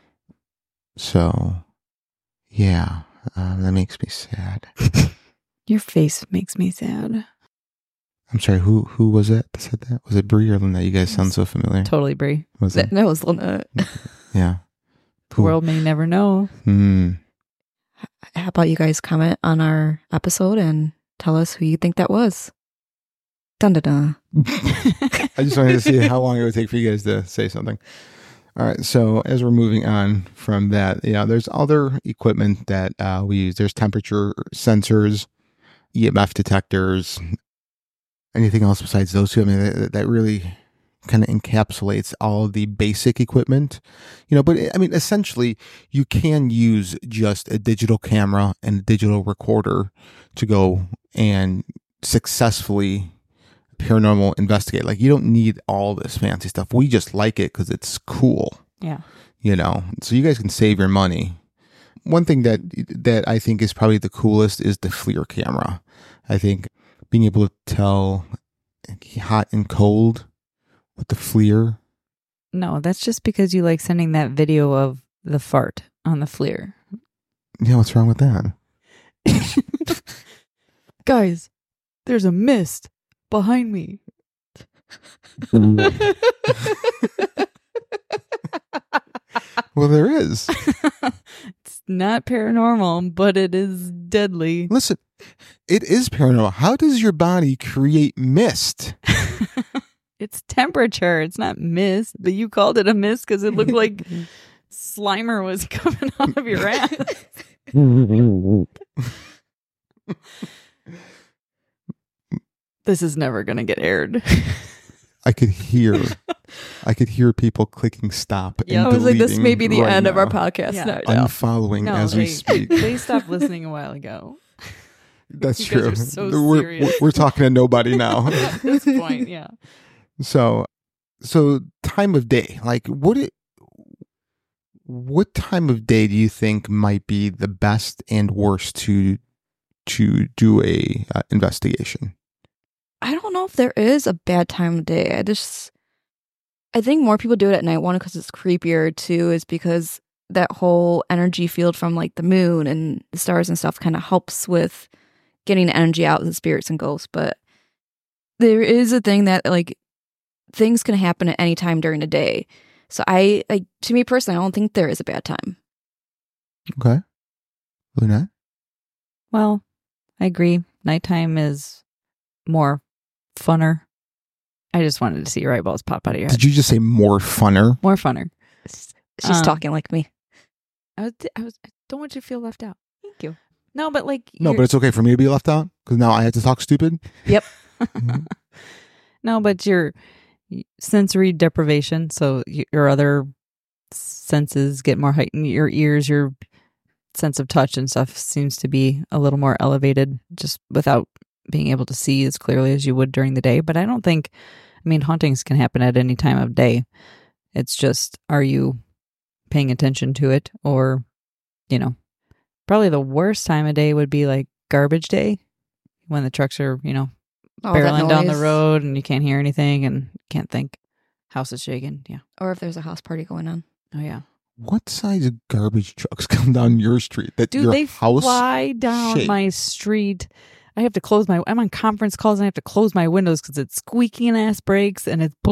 So, yeah, um, that makes me sad. Your face makes me sad. I'm sorry, who who was it that said that? Was it Brie or Lynette? You guys sound so familiar. Totally, Brie. Was That, it? that was Lynette. Yeah. The world may never know. Hmm. How about you guys comment on our episode and tell us who you think that was? Dun dun dun. I just wanted to see how long it would take for you guys to say something. All right. So as we're moving on from that, you know, there's other equipment that uh, we use. There's temperature sensors, E M F detectors, anything else besides those two. I mean, that, that really kind of encapsulates all of the basic equipment, you know, but I mean, essentially you can use just a digital camera and a digital recorder to go and successfully paranormal investigate. Like, you don't need all this fancy stuff. We just like it because it's cool. Yeah. You know, so you guys can save your money. One thing that that I think is probably the coolest is the FLIR camera. I think being able to tell hot and cold with the FLIR. No, that's just because you like sending that video of the fart on the FLIR. Yeah, what's wrong with that? Guys, there's a mist behind me. Well, there is. It's not paranormal, but it is deadly. Listen, it is paranormal. How does your body create mist? It's temperature. It's not mist, but you called it a mist because it looked like Slimer was coming out of your ass. This is never going to get aired. I could hear, I could hear people clicking stop. Yeah, and I was like, this may be deleting the right end of our now. podcast. Yeah. No, no. Unfollowing No, as we they- speak. They stopped listening a while ago. That's You true. guys are so we're, serious. we're we're talking to nobody now. At this point, yeah. So, so time of day, like what it, what time of day do you think might be the best and worst to to do a uh, investigation? I don't know if there is a bad time of day. I just, I think more people do it at night. One, because it's creepier. Two, is because that whole energy field from like the moon and the stars and stuff kind of helps with getting the energy out of the spirits and ghosts. But there is a thing that like things can happen at any time during the day. So I, like, to me personally, I don't think there is a bad time. Okay, Luna. Well, I agree. Nighttime is more funner. I just wanted to see your eyeballs pop out of your head. Did you just say more funner? More funner. She's Um, talking like me. I was, I was. I don't want you to feel left out. Thank you. No, but like No, you're- but it's okay for me to be left out because now I have to talk stupid. Yep. Mhm. No, but your sensory deprivation, so y- your other senses get more heightened. Your ears, your sense of touch and stuff seems to be a little more elevated just without being able to see as clearly as you would during the day. But I don't think, I mean, hauntings can happen at any time of day. It's just, are you paying attention to it? Or, you know, probably the worst time of day would be like garbage day when the trucks are, you know, All that barreling down the noise. road and you can't hear anything and can't think. House is shaking. Yeah. Or if there's a house party going on. Oh, yeah. What size of garbage trucks come down your street? That Dude, your they house fly down shake? my street. I have to close my, I'm on conference calls and I have to close my windows because it's squeaking ass brakes and it's,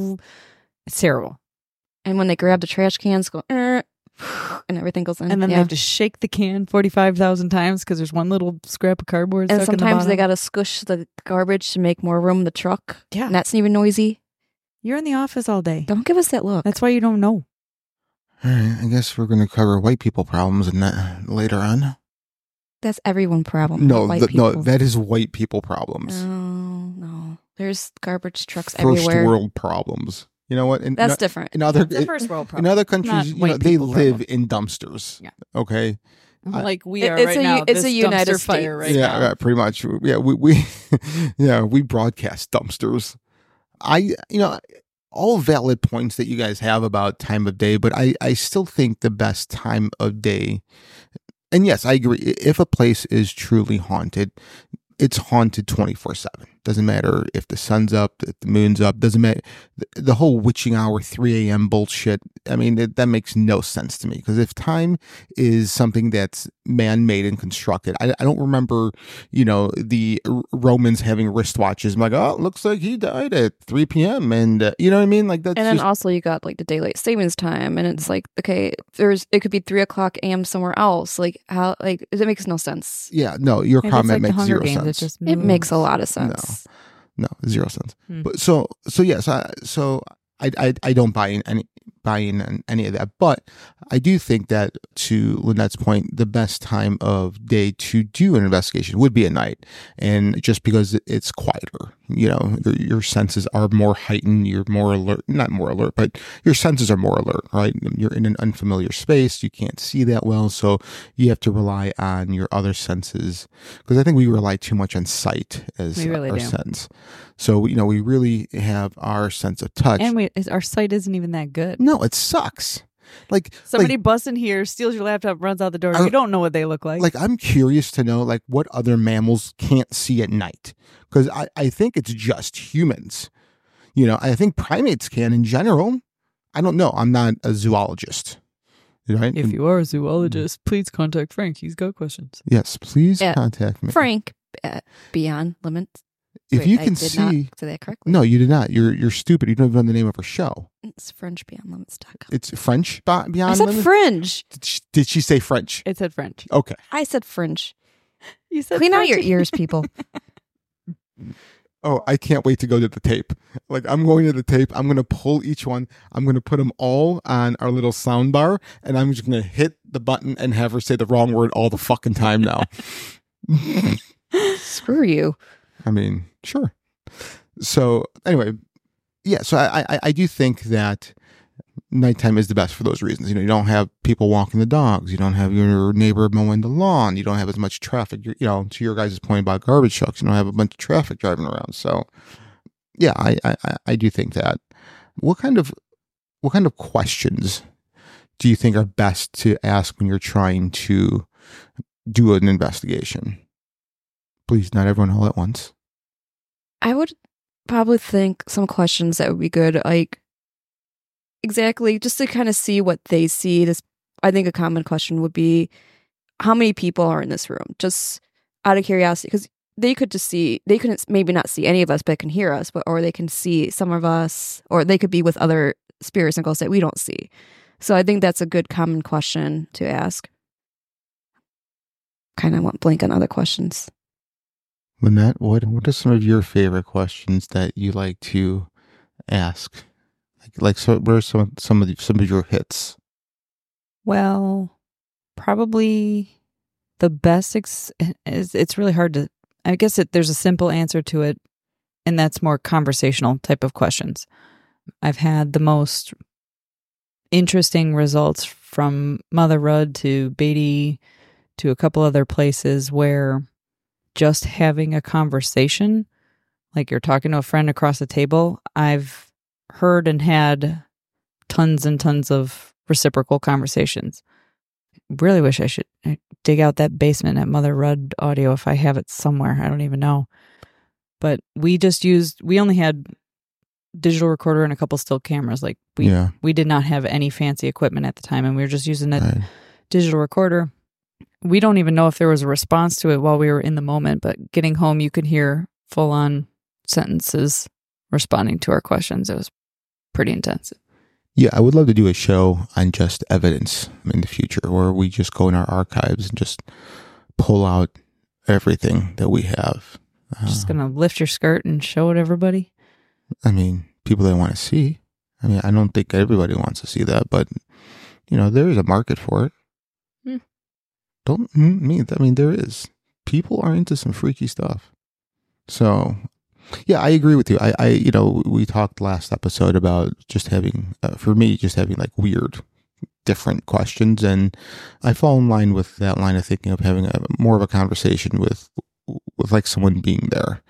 it's terrible. And when they grab the trash cans, go, "Er," and everything goes in. And then yeah. they have to shake the can forty-five thousand times because there's one little scrap of cardboard And stuck in the sometimes they bottom. got to squish the garbage to make more room in the truck. Yeah. And that's even noisy. You're in the office all day. Don't give us that look. That's why you don't know. All right, I guess we're going to cover white people problems and that later on. That's everyone problem. No, not white th- no, people. that is white people problems. No, no. There's garbage trucks First everywhere. world problems. You know what? In, That's in, different. in other It's a first world in problem. other not countries, you know, white they people live problem. in dumpsters. Yeah. Okay. I- Like we It- are it's right a now. U- it's a this United dumpster fire States. right yeah, now. right, pretty much. Yeah, we, we yeah, we broadcast dumpsters. I, you know, all valid points that you guys have about time of day, but I, I still think the best time of day, and yes, I agree, if a place is truly haunted, it's haunted twenty-four seven. Doesn't matter if the sun's up, if the moon's up, doesn't matter. The, the whole witching hour, three a.m. bullshit, I mean, it, that makes no sense to me. Because if time is something that's man-made and constructed, I, I don't remember, you know, the R- Romans having wristwatches. I'm like, oh, it looks like he died at three p.m. And, uh, you know what I mean? Like, that's And then just, also you got like the daylight savings time, and it's like, okay, there's it could be three o'clock a.m. somewhere else. Like how? Like it makes no sense. yeah, no, your Yeah, that's comment like the makes Hunger zero Games. sense. It just It makes a moves. lot of sense. No, zero sense. Hmm. But so so yes, I, so I, I I don't buy in any buy in on any of that, but I do think that, to Lynette's point, the best time of day to do an investigation would be at night, and just because it's quieter, you know, your, your senses are more heightened, you're more alert, not more alert, but your senses are more alert, right? You're in an unfamiliar space, you can't see that well, so you have to rely on your other senses, because I think we rely too much on sight as We really our do. sense. So, you know, we really have our sense of touch. And we, is- our sight isn't even that good. No, it sucks. Like Somebody like, busts in here, steals your laptop, runs out the door. I- You don't know what they look like. like I'm curious to know like what other mammals can't see at night, because I, I think it's just humans. You know, I think primates can in general. I don't know. I'm not a zoologist. Right? if you are a zoologist, please contact Frank. He's got questions. yes, please Yeah. contact me. Frank, uh, beyond limits. if Wait, you I can did not see, say that correctly. no, you did not. You're you're stupid. You don't even know the name of her show. It's French Beyond Limits dot com. It's French Be- Beyond I said Limits? fringe. Did she, did she say French? It said French. Okay. I said fringe. You said Clean out your French. ears, people. Oh, I can't wait to go to the tape. Like, I'm going to the tape. I'm going to pull each one. I'm going to put them all on our little sound bar, and I'm just going to hit the button and have her say the wrong word all the fucking time now. Screw you. I mean, sure. So, anyway, yeah, so I, I, I do think that nighttime is the best for those reasons. You know, you don't have people walking the dogs. You don't have your neighbor mowing the lawn. You don't have as much traffic. You know, to your guys' point about garbage trucks, you don't have a bunch of traffic driving around. So, yeah, I, I, I do think that. What kind of what kind of questions do you think are best to ask when you're trying to do an investigation? Please, not everyone all at once. I would probably think some questions that would be good, like exactly just to kind of see what they see. This, I think, a common question would be, how many people are in this room? Just out of curiosity, because they could just see, they couldn't maybe not see any of us, but can hear us, but or they can see some of us, or they could be with other spirits and ghosts that we don't see. So I think that's a good common question to ask. Kind of went blank on other questions. Lynette, what what are some of your favorite questions that you like to ask? Like, like so, what are some some of the, some of your hits? Well, probably the best ex- is it's really hard to. I guess it, there's a simple answer to it, and that's more conversational type of questions. I've had the most interesting results from Mother Rudd to Beatty to a couple other places where just having a conversation, like you're talking to a friend across the table, I've heard and had tons and tons of reciprocal conversations. Really wish I should dig out that basement at Mother Rudd audio if I have it somewhere. I don't even know. But we just used, we only had digital recorder and a couple still cameras. Like we, Yeah. we did not have any fancy equipment at the time, and we were just using that Right. digital recorder. We don't even know if there was a response to it while we were in the moment, but getting home, you could hear full on sentences responding to our questions. It was pretty intense. Yeah, I would love to do a show on just evidence in the future, where we just go in our archives and just pull out everything that we have. Just Uh, going to lift your skirt and show it everybody. I mean, people that want to see. I mean, I don't think everybody wants to see that, but you know, there is a market for it. Hmm. Don't mean. I mean, there is. People are into some freaky stuff. So, yeah, I agree with you. I, I you know, we talked last episode about just having, uh, for me, just having like weird, different questions, and I fall in line with that line of thinking of having a more of a conversation with, with like someone being there.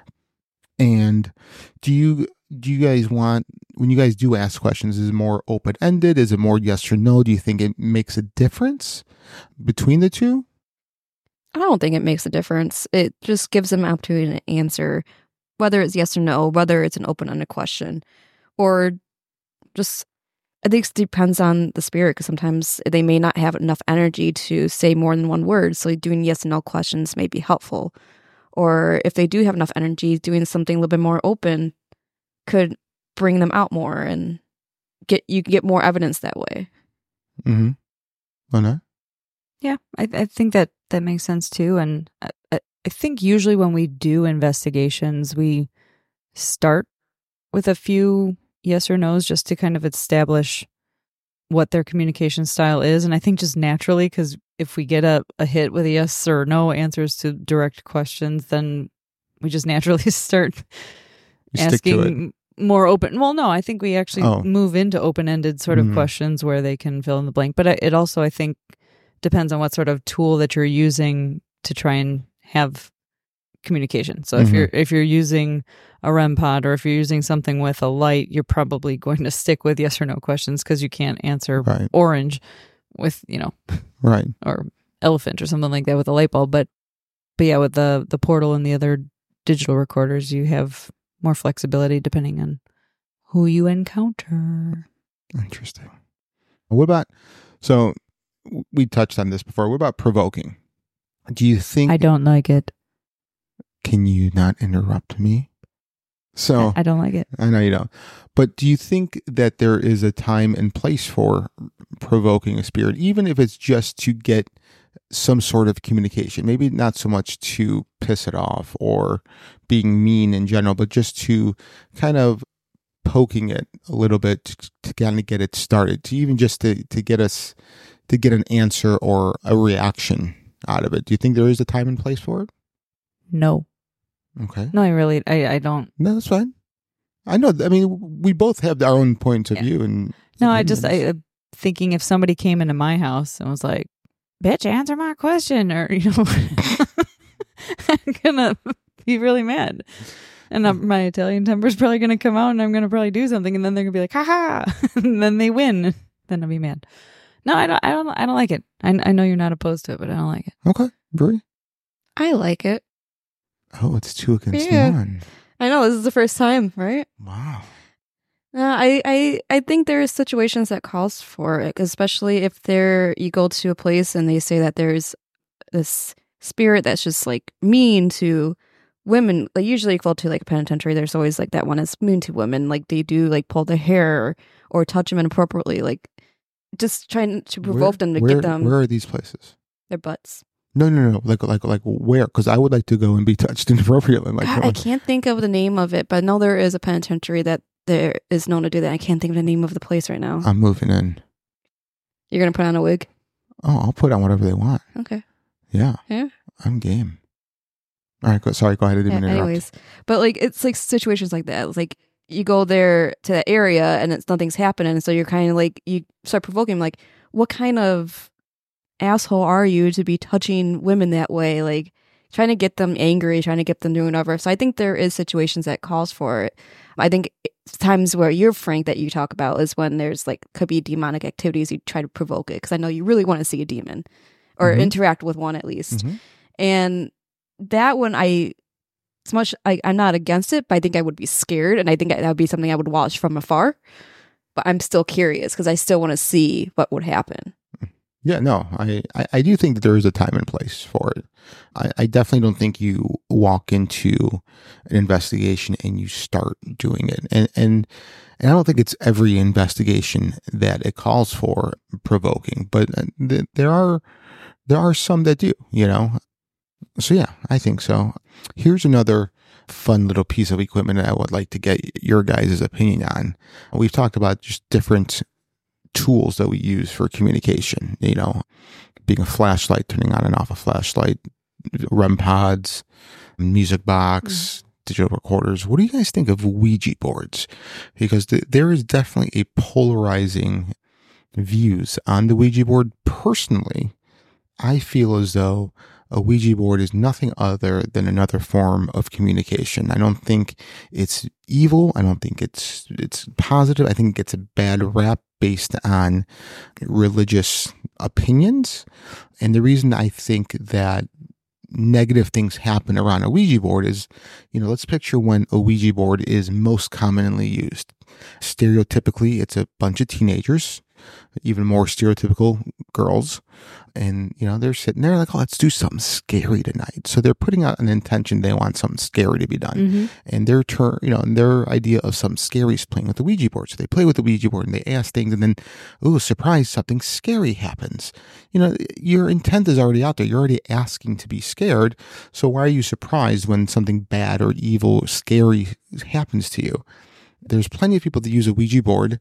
And do you do you guys want, when you guys do ask questions, is it more open ended? Is it more yes or no? Do you think it makes a difference between the two? I don't think it makes a difference. It just gives them an opportunity to answer, whether it's yes or no, whether it's an open-ended question, or just, I think it depends on the spirit, because sometimes they may not have enough energy to say more than one word, so doing yes and no questions may be helpful. Or if they do have enough energy, doing something a little bit more open could bring them out more, and get you can get more evidence that way. Mm-hmm. Oh, no? Yeah, I, I think that that makes sense too. And I, I I think usually when we do investigations, we start with a few yes or no's just to kind of establish what their communication style is. And I think just naturally, because if we get a, a hit with a yes or no answers to direct questions, then we just naturally start You stick to it. asking more open. Well, no, I think we actually Oh. move into open-ended sort of Mhm. questions where they can fill in the blank. But I- it also, I think, depends on what sort of tool that you're using to try and have communication. So if Mhm. you're if you're using a REM pod, or if you're using something with a light, you're probably going to stick with yes or no questions, because you can't answer Right. orange with, you know, Right. or elephant or something like that with a light bulb. But but yeah, with the the portal and the other digital recorders, you have more flexibility depending on who you encounter. Interesting. What about, so w- we touched on this before. What about provoking? Do you think, I don't like it. Can you not interrupt me? So I don't like it. I know you don't. But do you think that there is a time and place for provoking a spirit, even if it's just to get some sort of communication? Maybe not so much to piss it off or being mean in general, but just to kind of poking it a little bit to, to kind of get it started, to even just to, to get us to get an answer or a reaction out of it. Do you think there is a time and place for it? No. Okay. No, I really, I, I don't. No, that's fine. I know. I mean, we both have our own points of Yeah. view, and No, I just, I I'm thinking if somebody came into my house and was like, bitch, answer my question, or, you know, I'm gonna be really mad. And um, my Italian temper's probably going to come out and I'm going to probably do something. And then they're going to be like, ha ha. And then they win. Then I'll be mad. No, I don't, I don't, I don't like it. I, I know you're not opposed to it, but I don't like it. Okay, Brie. I like it. Oh, it's two against Yeah. one. I know this is the first time, right? Wow. Uh, I, I I think there are situations that calls for it, especially if there you go to a place and they say that there's this spirit that's just like mean to women. Like usually equal to like a penitentiary, there's always like that one that's mean to women. Like they do like pull their hair or, or touch them inappropriately. Like just trying to provoke Where- them to where, get them Where are these places? their butts. No, no, no. Like, like, like where? Because I would like to go and be touched inappropriately. Like, God, I can't think of the name of it, but I know there is a penitentiary that there is known to do that. I can't think of the name of the place right now. I'm moving in. You're gonna put on a wig? Oh, I'll put on whatever they want. Okay. Yeah. Yeah. I'm game. All right. Go, sorry. Go ahead. I didn't Yeah, mean to interrupt. anyways, but like it's like situations like that. It's like you go there to that area and it's nothing's happening, so you're kind of like you start provoking. Like, what kind of asshole are you to be touching women that way? Like trying to get them angry, trying to get them doing whatever. So I think there is situations that calls for it. I think times where you're frank that you talk about is when there's like could be demonic activities. You try to provoke it because I know you really want to see a demon or Mhm. interact with one at least. Mhm. And that one, I as much I, I'm not against it, but I think I would be scared, and I think that would be something I would watch from afar. But I'm still curious because I still want to see what would happen. Yeah, no, I, I, I do think that there is a time and place for it. I, I definitely don't think you walk into an investigation and you start doing it. And, and, and I don't think it's every investigation that it calls for provoking, but th- there are, there are some that do, you know? So yeah, I think so. Here's another fun little piece of equipment that I would like to get your guys' opinion on. We've talked about just different tools that we use for communication, you know, being a flashlight, turning on and off a flashlight, R E M pods, music box, mm-hmm. digital recorders. What do you guys think of Ouija boards? Because th- there is definitely a polarizing views on the Ouija board. Personally, I feel as though a Ouija board is nothing other than another form of communication. I don't think it's evil. I don't think it's it's positive. I think it gets a bad rap based on religious opinions. And the reason I think that negative things happen around a Ouija board is, you know, let's picture when a Ouija board is most commonly used. Stereotypically, it's a bunch of teenagers, even more stereotypical girls. And, you know, they're sitting there like, oh, let's do something scary tonight. So they're putting out an intention. They want something scary to be done. Mm-hmm. And their turn, you know, and their idea of something scary is playing with the Ouija board. So they play with the Ouija board and they ask things, and then, oh, surprise, something scary happens. You know, your intent is already out there. You're already asking to be scared. So why are you surprised when something bad or evil, or scary happens to you? There's plenty of people that use a Ouija board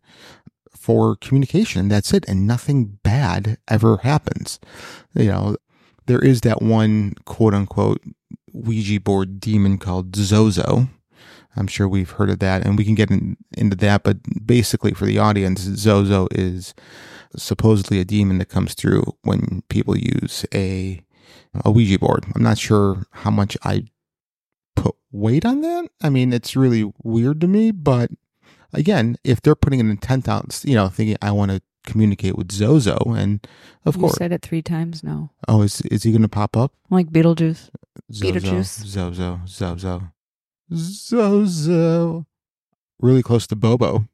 for communication. That's it. And nothing bad ever happens. You know, there is that one quote unquote Ouija board demon called Zozo. I'm sure we've heard of that, and we can get in, into that. But basically for the audience, Zozo is supposedly a demon that comes through when people use a, a Ouija board. I'm not sure how much I put weight on that. I mean, it's really weird to me, but again, if they're putting an intent out, you know, thinking I want to communicate with Zozo, and of you course, said it three times now. Oh, is is he going to pop up? Like Beetlejuice. Zozo, Beetlejuice. Zozo, Zozo, Zozo. Really close to Bobo.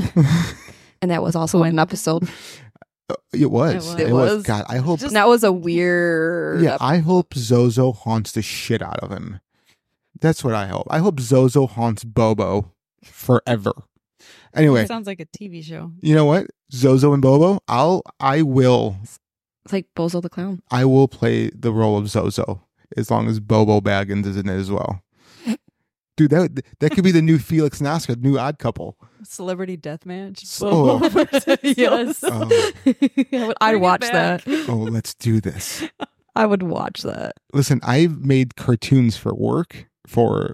And that was also an episode. It was. It It was. was. God, I hope. That was a weird. Yeah, I hope Zozo haunts the shit out of him. That's what I hope. I hope Zozo haunts Bobo forever. Anyway, Sounds like a T V show. you know what? Zozo and Bobo, I'll, I will, It's like Bozo the Clown. I will play the role of Zozo as long as Bobo Baggins is in it as well. Dude, that that could be the new Felix and Oscar, new Odd Couple. Celebrity Deathmatch. Oh. Yes. Oh, I'd Bring it watch back. that. oh, let's do this. I would watch that. Listen, I've made cartoons for work for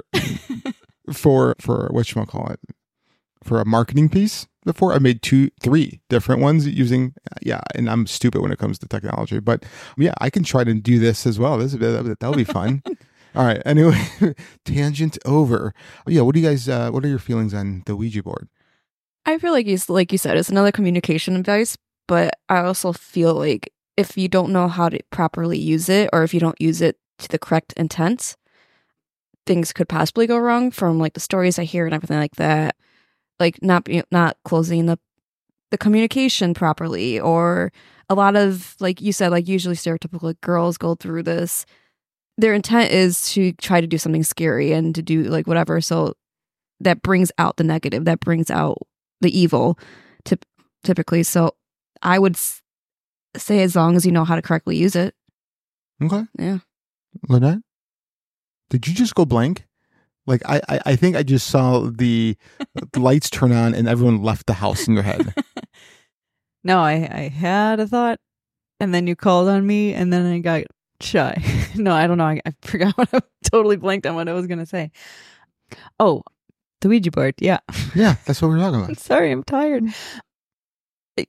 for for whatchamacallit, for a marketing piece before. I made two, three different ones using, yeah, and I'm stupid when it comes to technology, but yeah, I can try to do this as well. This that'll be fun. All right. Anyway, tangent over. Yeah. What do you guys? Uh, what are your feelings on the Ouija board? I feel like you, like you said, it's another communication device, but I also feel like if you don't know how to properly use it, or if you don't use it to the correct intent, things could possibly go wrong from like the stories I hear and everything like that. Like not be, not closing the the communication properly, or a lot of, like you said, like usually stereotypical like, girls go through this. Their intent is to try to do something scary and to do like whatever. So that brings out the negative, that brings out the evil typ- typically. So I would s- say as long as you know how to correctly use it. Okay. Yeah. Lynette, did you just go blank? Like I, I, I think I just saw the lights turn on and everyone left the house in your head. No, I, I had a thought, and then you called on me, and then I got shy. No, I don't know. I, I forgot what I totally blanked on what I was going to say. Oh, the Ouija board. Yeah. Yeah, that's what we're talking about. Sorry, I'm tired. I,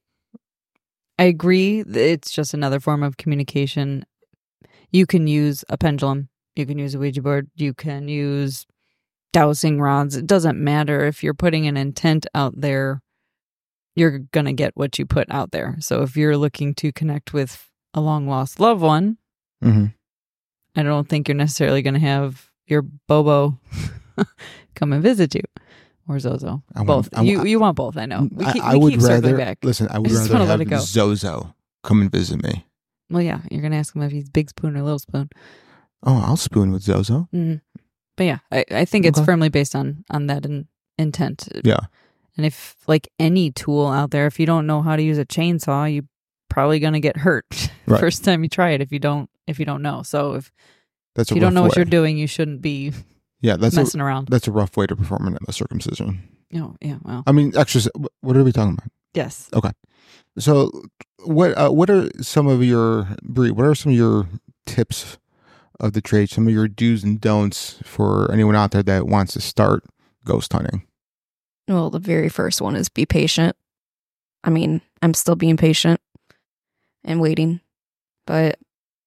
I agree that it's just another form of communication. You can use a pendulum. You can use a Ouija board. You can use dowsing rods. It doesn't matter. If you're putting an intent out there, you're going to get what you put out there. So if you're looking to connect with a long lost loved one, Mm-hmm. I don't think you're necessarily going to have your Bobo come and visit you, or Zozo. I want- both. I- you you want both. I know. We I, keep, I we would keep circling rather back. listen. I would I just rather wanna let it go. have Zozo come and visit me. Well, yeah, you're going to ask him if he's big spoon or little spoon. Oh, I'll spoon with Zozo. Mm. But yeah, I, I think it's Okay. firmly based on on that in, intent. Yeah. And if, like any tool out there, if you don't know how to use a chainsaw, you're probably going to get hurt Right. first time you try it if you don't if you don't know. So if, That's if a you don't know rough what you're way. doing, you shouldn't be Yeah, that's messing a, around. that's a rough way to perform a circumcision. Oh, yeah, well, I mean, actually, what are we talking about? yes. So, what uh, what are some of your Bree? What are some of your tips of the trade? Some of your do's and don'ts for anyone out there that wants to start ghost hunting? Well, the very first one is be patient. I mean, I'm still being patient and waiting. But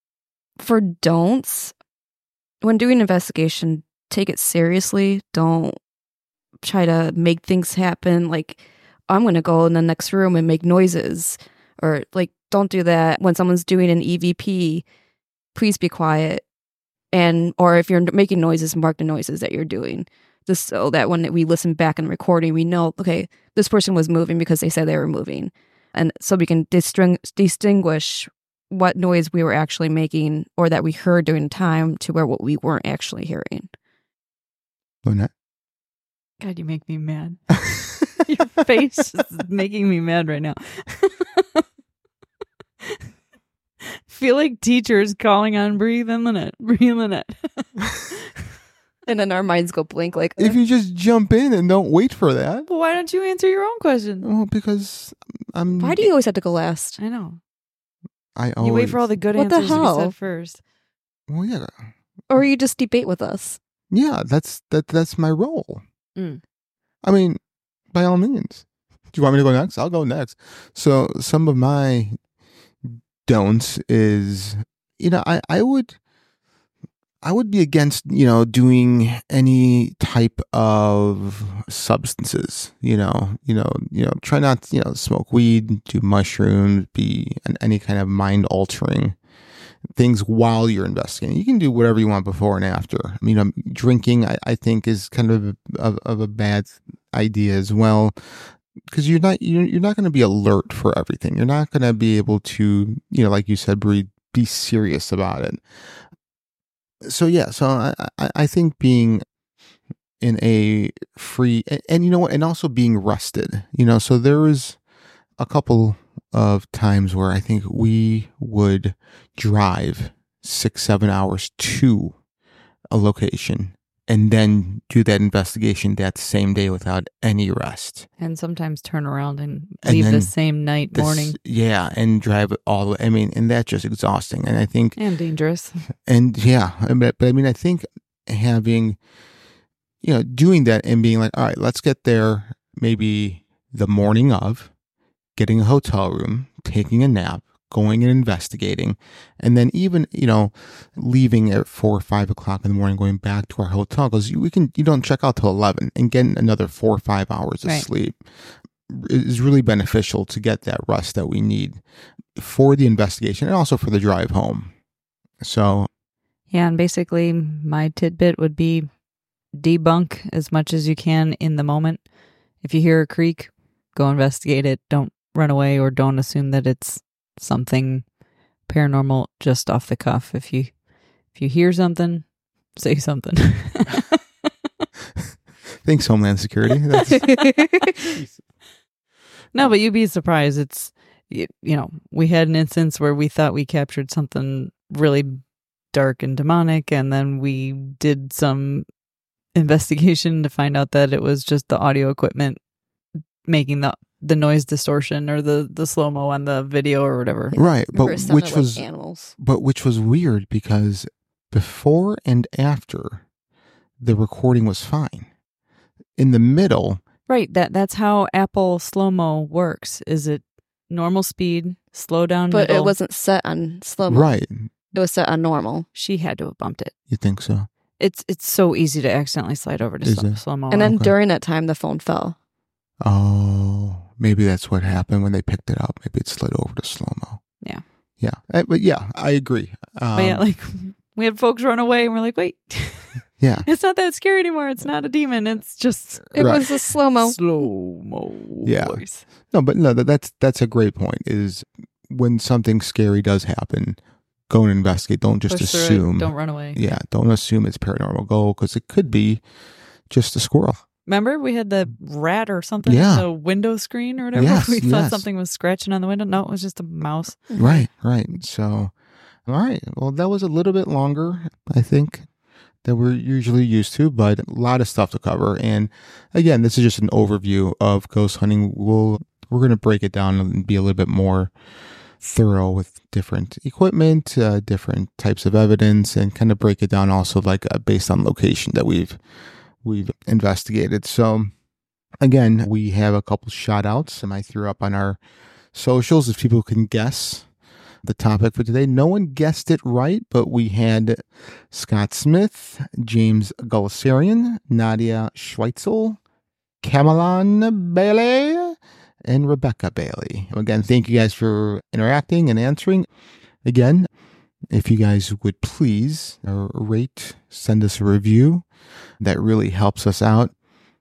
for don'ts, when doing investigation, take it seriously. Don't try to make things happen. Like, I'm going to go in the next room and make noises. Or, like, don't do that. When someone's doing an E V P, please be quiet. And, or if you're making noises, mark the noises that you're doing. Just so that when we listen back in the recording, we know, okay, this person was moving because they said they were moving. And so we can disting- distinguish what noise we were actually making or that we heard during the time to where what we weren't actually hearing. Lynette? God, you make me mad. Your face is making me mad right now. Feel like teachers calling on Breathe and Lynette. Breathe and Lynette. And then our minds go blank like, If you just jump in and don't wait for that, Well, why don't you answer your own question? well, because I'm. why do you always have to go last? I know. I always, You wait for all the good What the answers to be hell? said first. Well, yeah, Or you just debate with us? yeah. That's that. That's my role. Mm. I mean, by all means. Do you want me to go next? I'll go next. So some of my don'ts is, you know, I, I would, I would be against, you know, doing any type of substances, you know, you know, you know, try not to, you know, smoke weed, do mushrooms, be an, any kind of mind altering things while you're investigating. You can do whatever you want before and after. I mean, um, drinking, I, I think is kind of, of, of a bad idea as well. Because you're not you're, you're not going to be alert for everything. You're not going to be able to, you know, like you said, Bree, be serious about it. So yeah, so I, I, I think being in a free and, and you know what, and also being rested, you know, so there was a couple of times where I think we would drive six, seven hours to a location and then do that investigation that same day without any rest. And sometimes turn around and And leave then the same night, This- morning. Yeah, and drive it all the way. I mean, and that's just exhausting. And I think, And dangerous. and yeah, but, but I mean, I think having, you know, doing that and being like, all right, let's get there maybe the morning of, getting a hotel room, taking a nap, going and investigating, and then even, you know, leaving at four or five o'clock in the morning, going back to our hotel, because we can, you don't check out till eleven, and getting another four or five hours of Right. sleep is really beneficial to get that rest that we need for the investigation and also for the drive home. So, Yeah, and basically my tidbit would be debunk as much as you can in the moment. If you hear a creak, go investigate it. Don't run away or don't assume that it's something paranormal just off the cuff. If you if you hear something, say something. thanks, Homeland Security. That's, No, but you'd be surprised. It's you, you know, we had an instance where we thought we captured something really dark and demonic, and then we did some investigation to find out that it was just the audio equipment making the the noise distortion or the the slow mo on the video or whatever. right, but Or it sounded which like was animals. but which was weird because before and after the recording was fine. In the middle, Right. That that's how Apple slow mo works. Is it normal speed, slow down, But middle? it wasn't set on slow mo. right? It was set on normal. She had to have bumped it. You think so? It's it's so easy to accidentally slide over to Is slow, it? slow mo. And then okay. during that time, the phone fell. Oh, maybe that's what happened when they picked it up. Maybe it slid over to slow mo. Yeah. Yeah. Uh, But yeah, I agree. Um, But yeah, like we had folks run away and we're like, wait, yeah. it's not that scary anymore. It's not a demon. It's just It Right. was a slow mo. slow mo Yeah. voice. No, but no, that, that's that's a great point. Is when something scary does happen, go and investigate. Don't just Push through it. assume. Don't run away. Yeah, don't assume it's paranormal. Go because it could be just a squirrel. Remember we had the rat or something Yeah. in the window screen or whatever? Yes, we thought yes. something was scratching on the window. No, it was just a mouse. Right, right. So, all right. Well, that was a little bit longer, I think, than we're usually used to, but a lot of stuff to cover. And again, this is just an overview of ghost hunting. We'll we're going to break it down and be a little bit more thorough with different equipment, uh, different types of evidence, and kind of break it down also like uh, based on location that we've we've investigated. So again, we have a couple shout outs and I threw up on our socials if people can guess the topic for today. No one guessed it right, but we had Scott Smith, James Gulsarian, Nadia Schweitzel, Cameron Bailey, and Rebecca Bailey. Again, thank you guys for interacting and answering. Again, if you guys would please uh, rate, send us a review. That really helps us out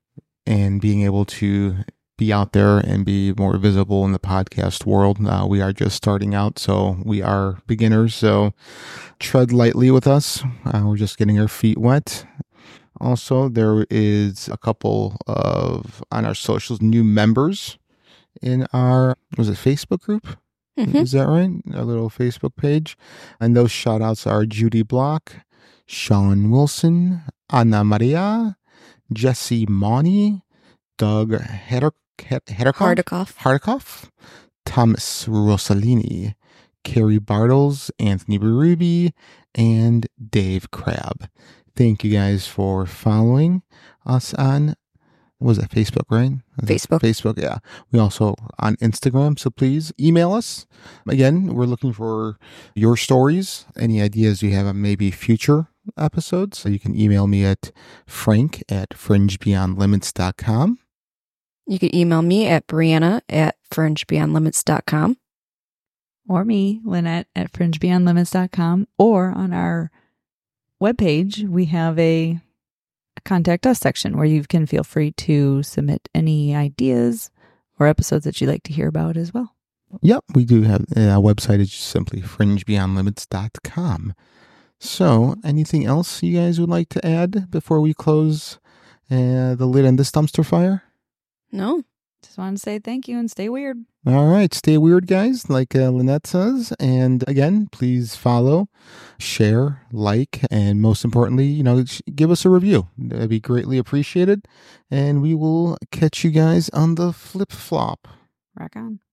and being able to be out there and be more visible in the podcast world. Uh, we are just starting out, so we are beginners. So tread lightly with us. Uh, we're just getting our feet wet. Also, there is a couple of, on our socials, new members in our, was it Facebook group? Mhm. Is that right? Our little Facebook page. And those shout outs are Judy Block, Sean Wilson, Anna Maria, Jesse Money, Doug Hedder, Hedderkoff, Hardikoff. Hardikoff, Thomas Rossellini, Carrie Bartles, Anthony Berube, and Dave Crabb. Thank you guys for following us on, what was that, Facebook, right? Facebook. Facebook, yeah. We also on Instagram, so please email us. Again, we're looking for your stories, any ideas you have on maybe future episodes. So you can email me at frank at fringe beyond limits dot com. You can email me at Brianna at fringe beyond limits dot com. Or me, Lynette at fringe beyond limits dot com, or on our webpage, we have a, a contact us section where you can feel free to submit any ideas or episodes that you'd like to hear about as well. Yep, we do have, uh, our website is just simply fringe beyond limits dot com. So, anything else you guys would like to add before we close uh, the lid on this dumpster fire? No. Just want to say thank you and stay weird. All right. Stay weird, guys, like uh, Lynette says. And again, please follow, share, like, and most importantly, you know, give us a review. That'd be greatly appreciated. And we will catch you guys on the flip flop. Rock on.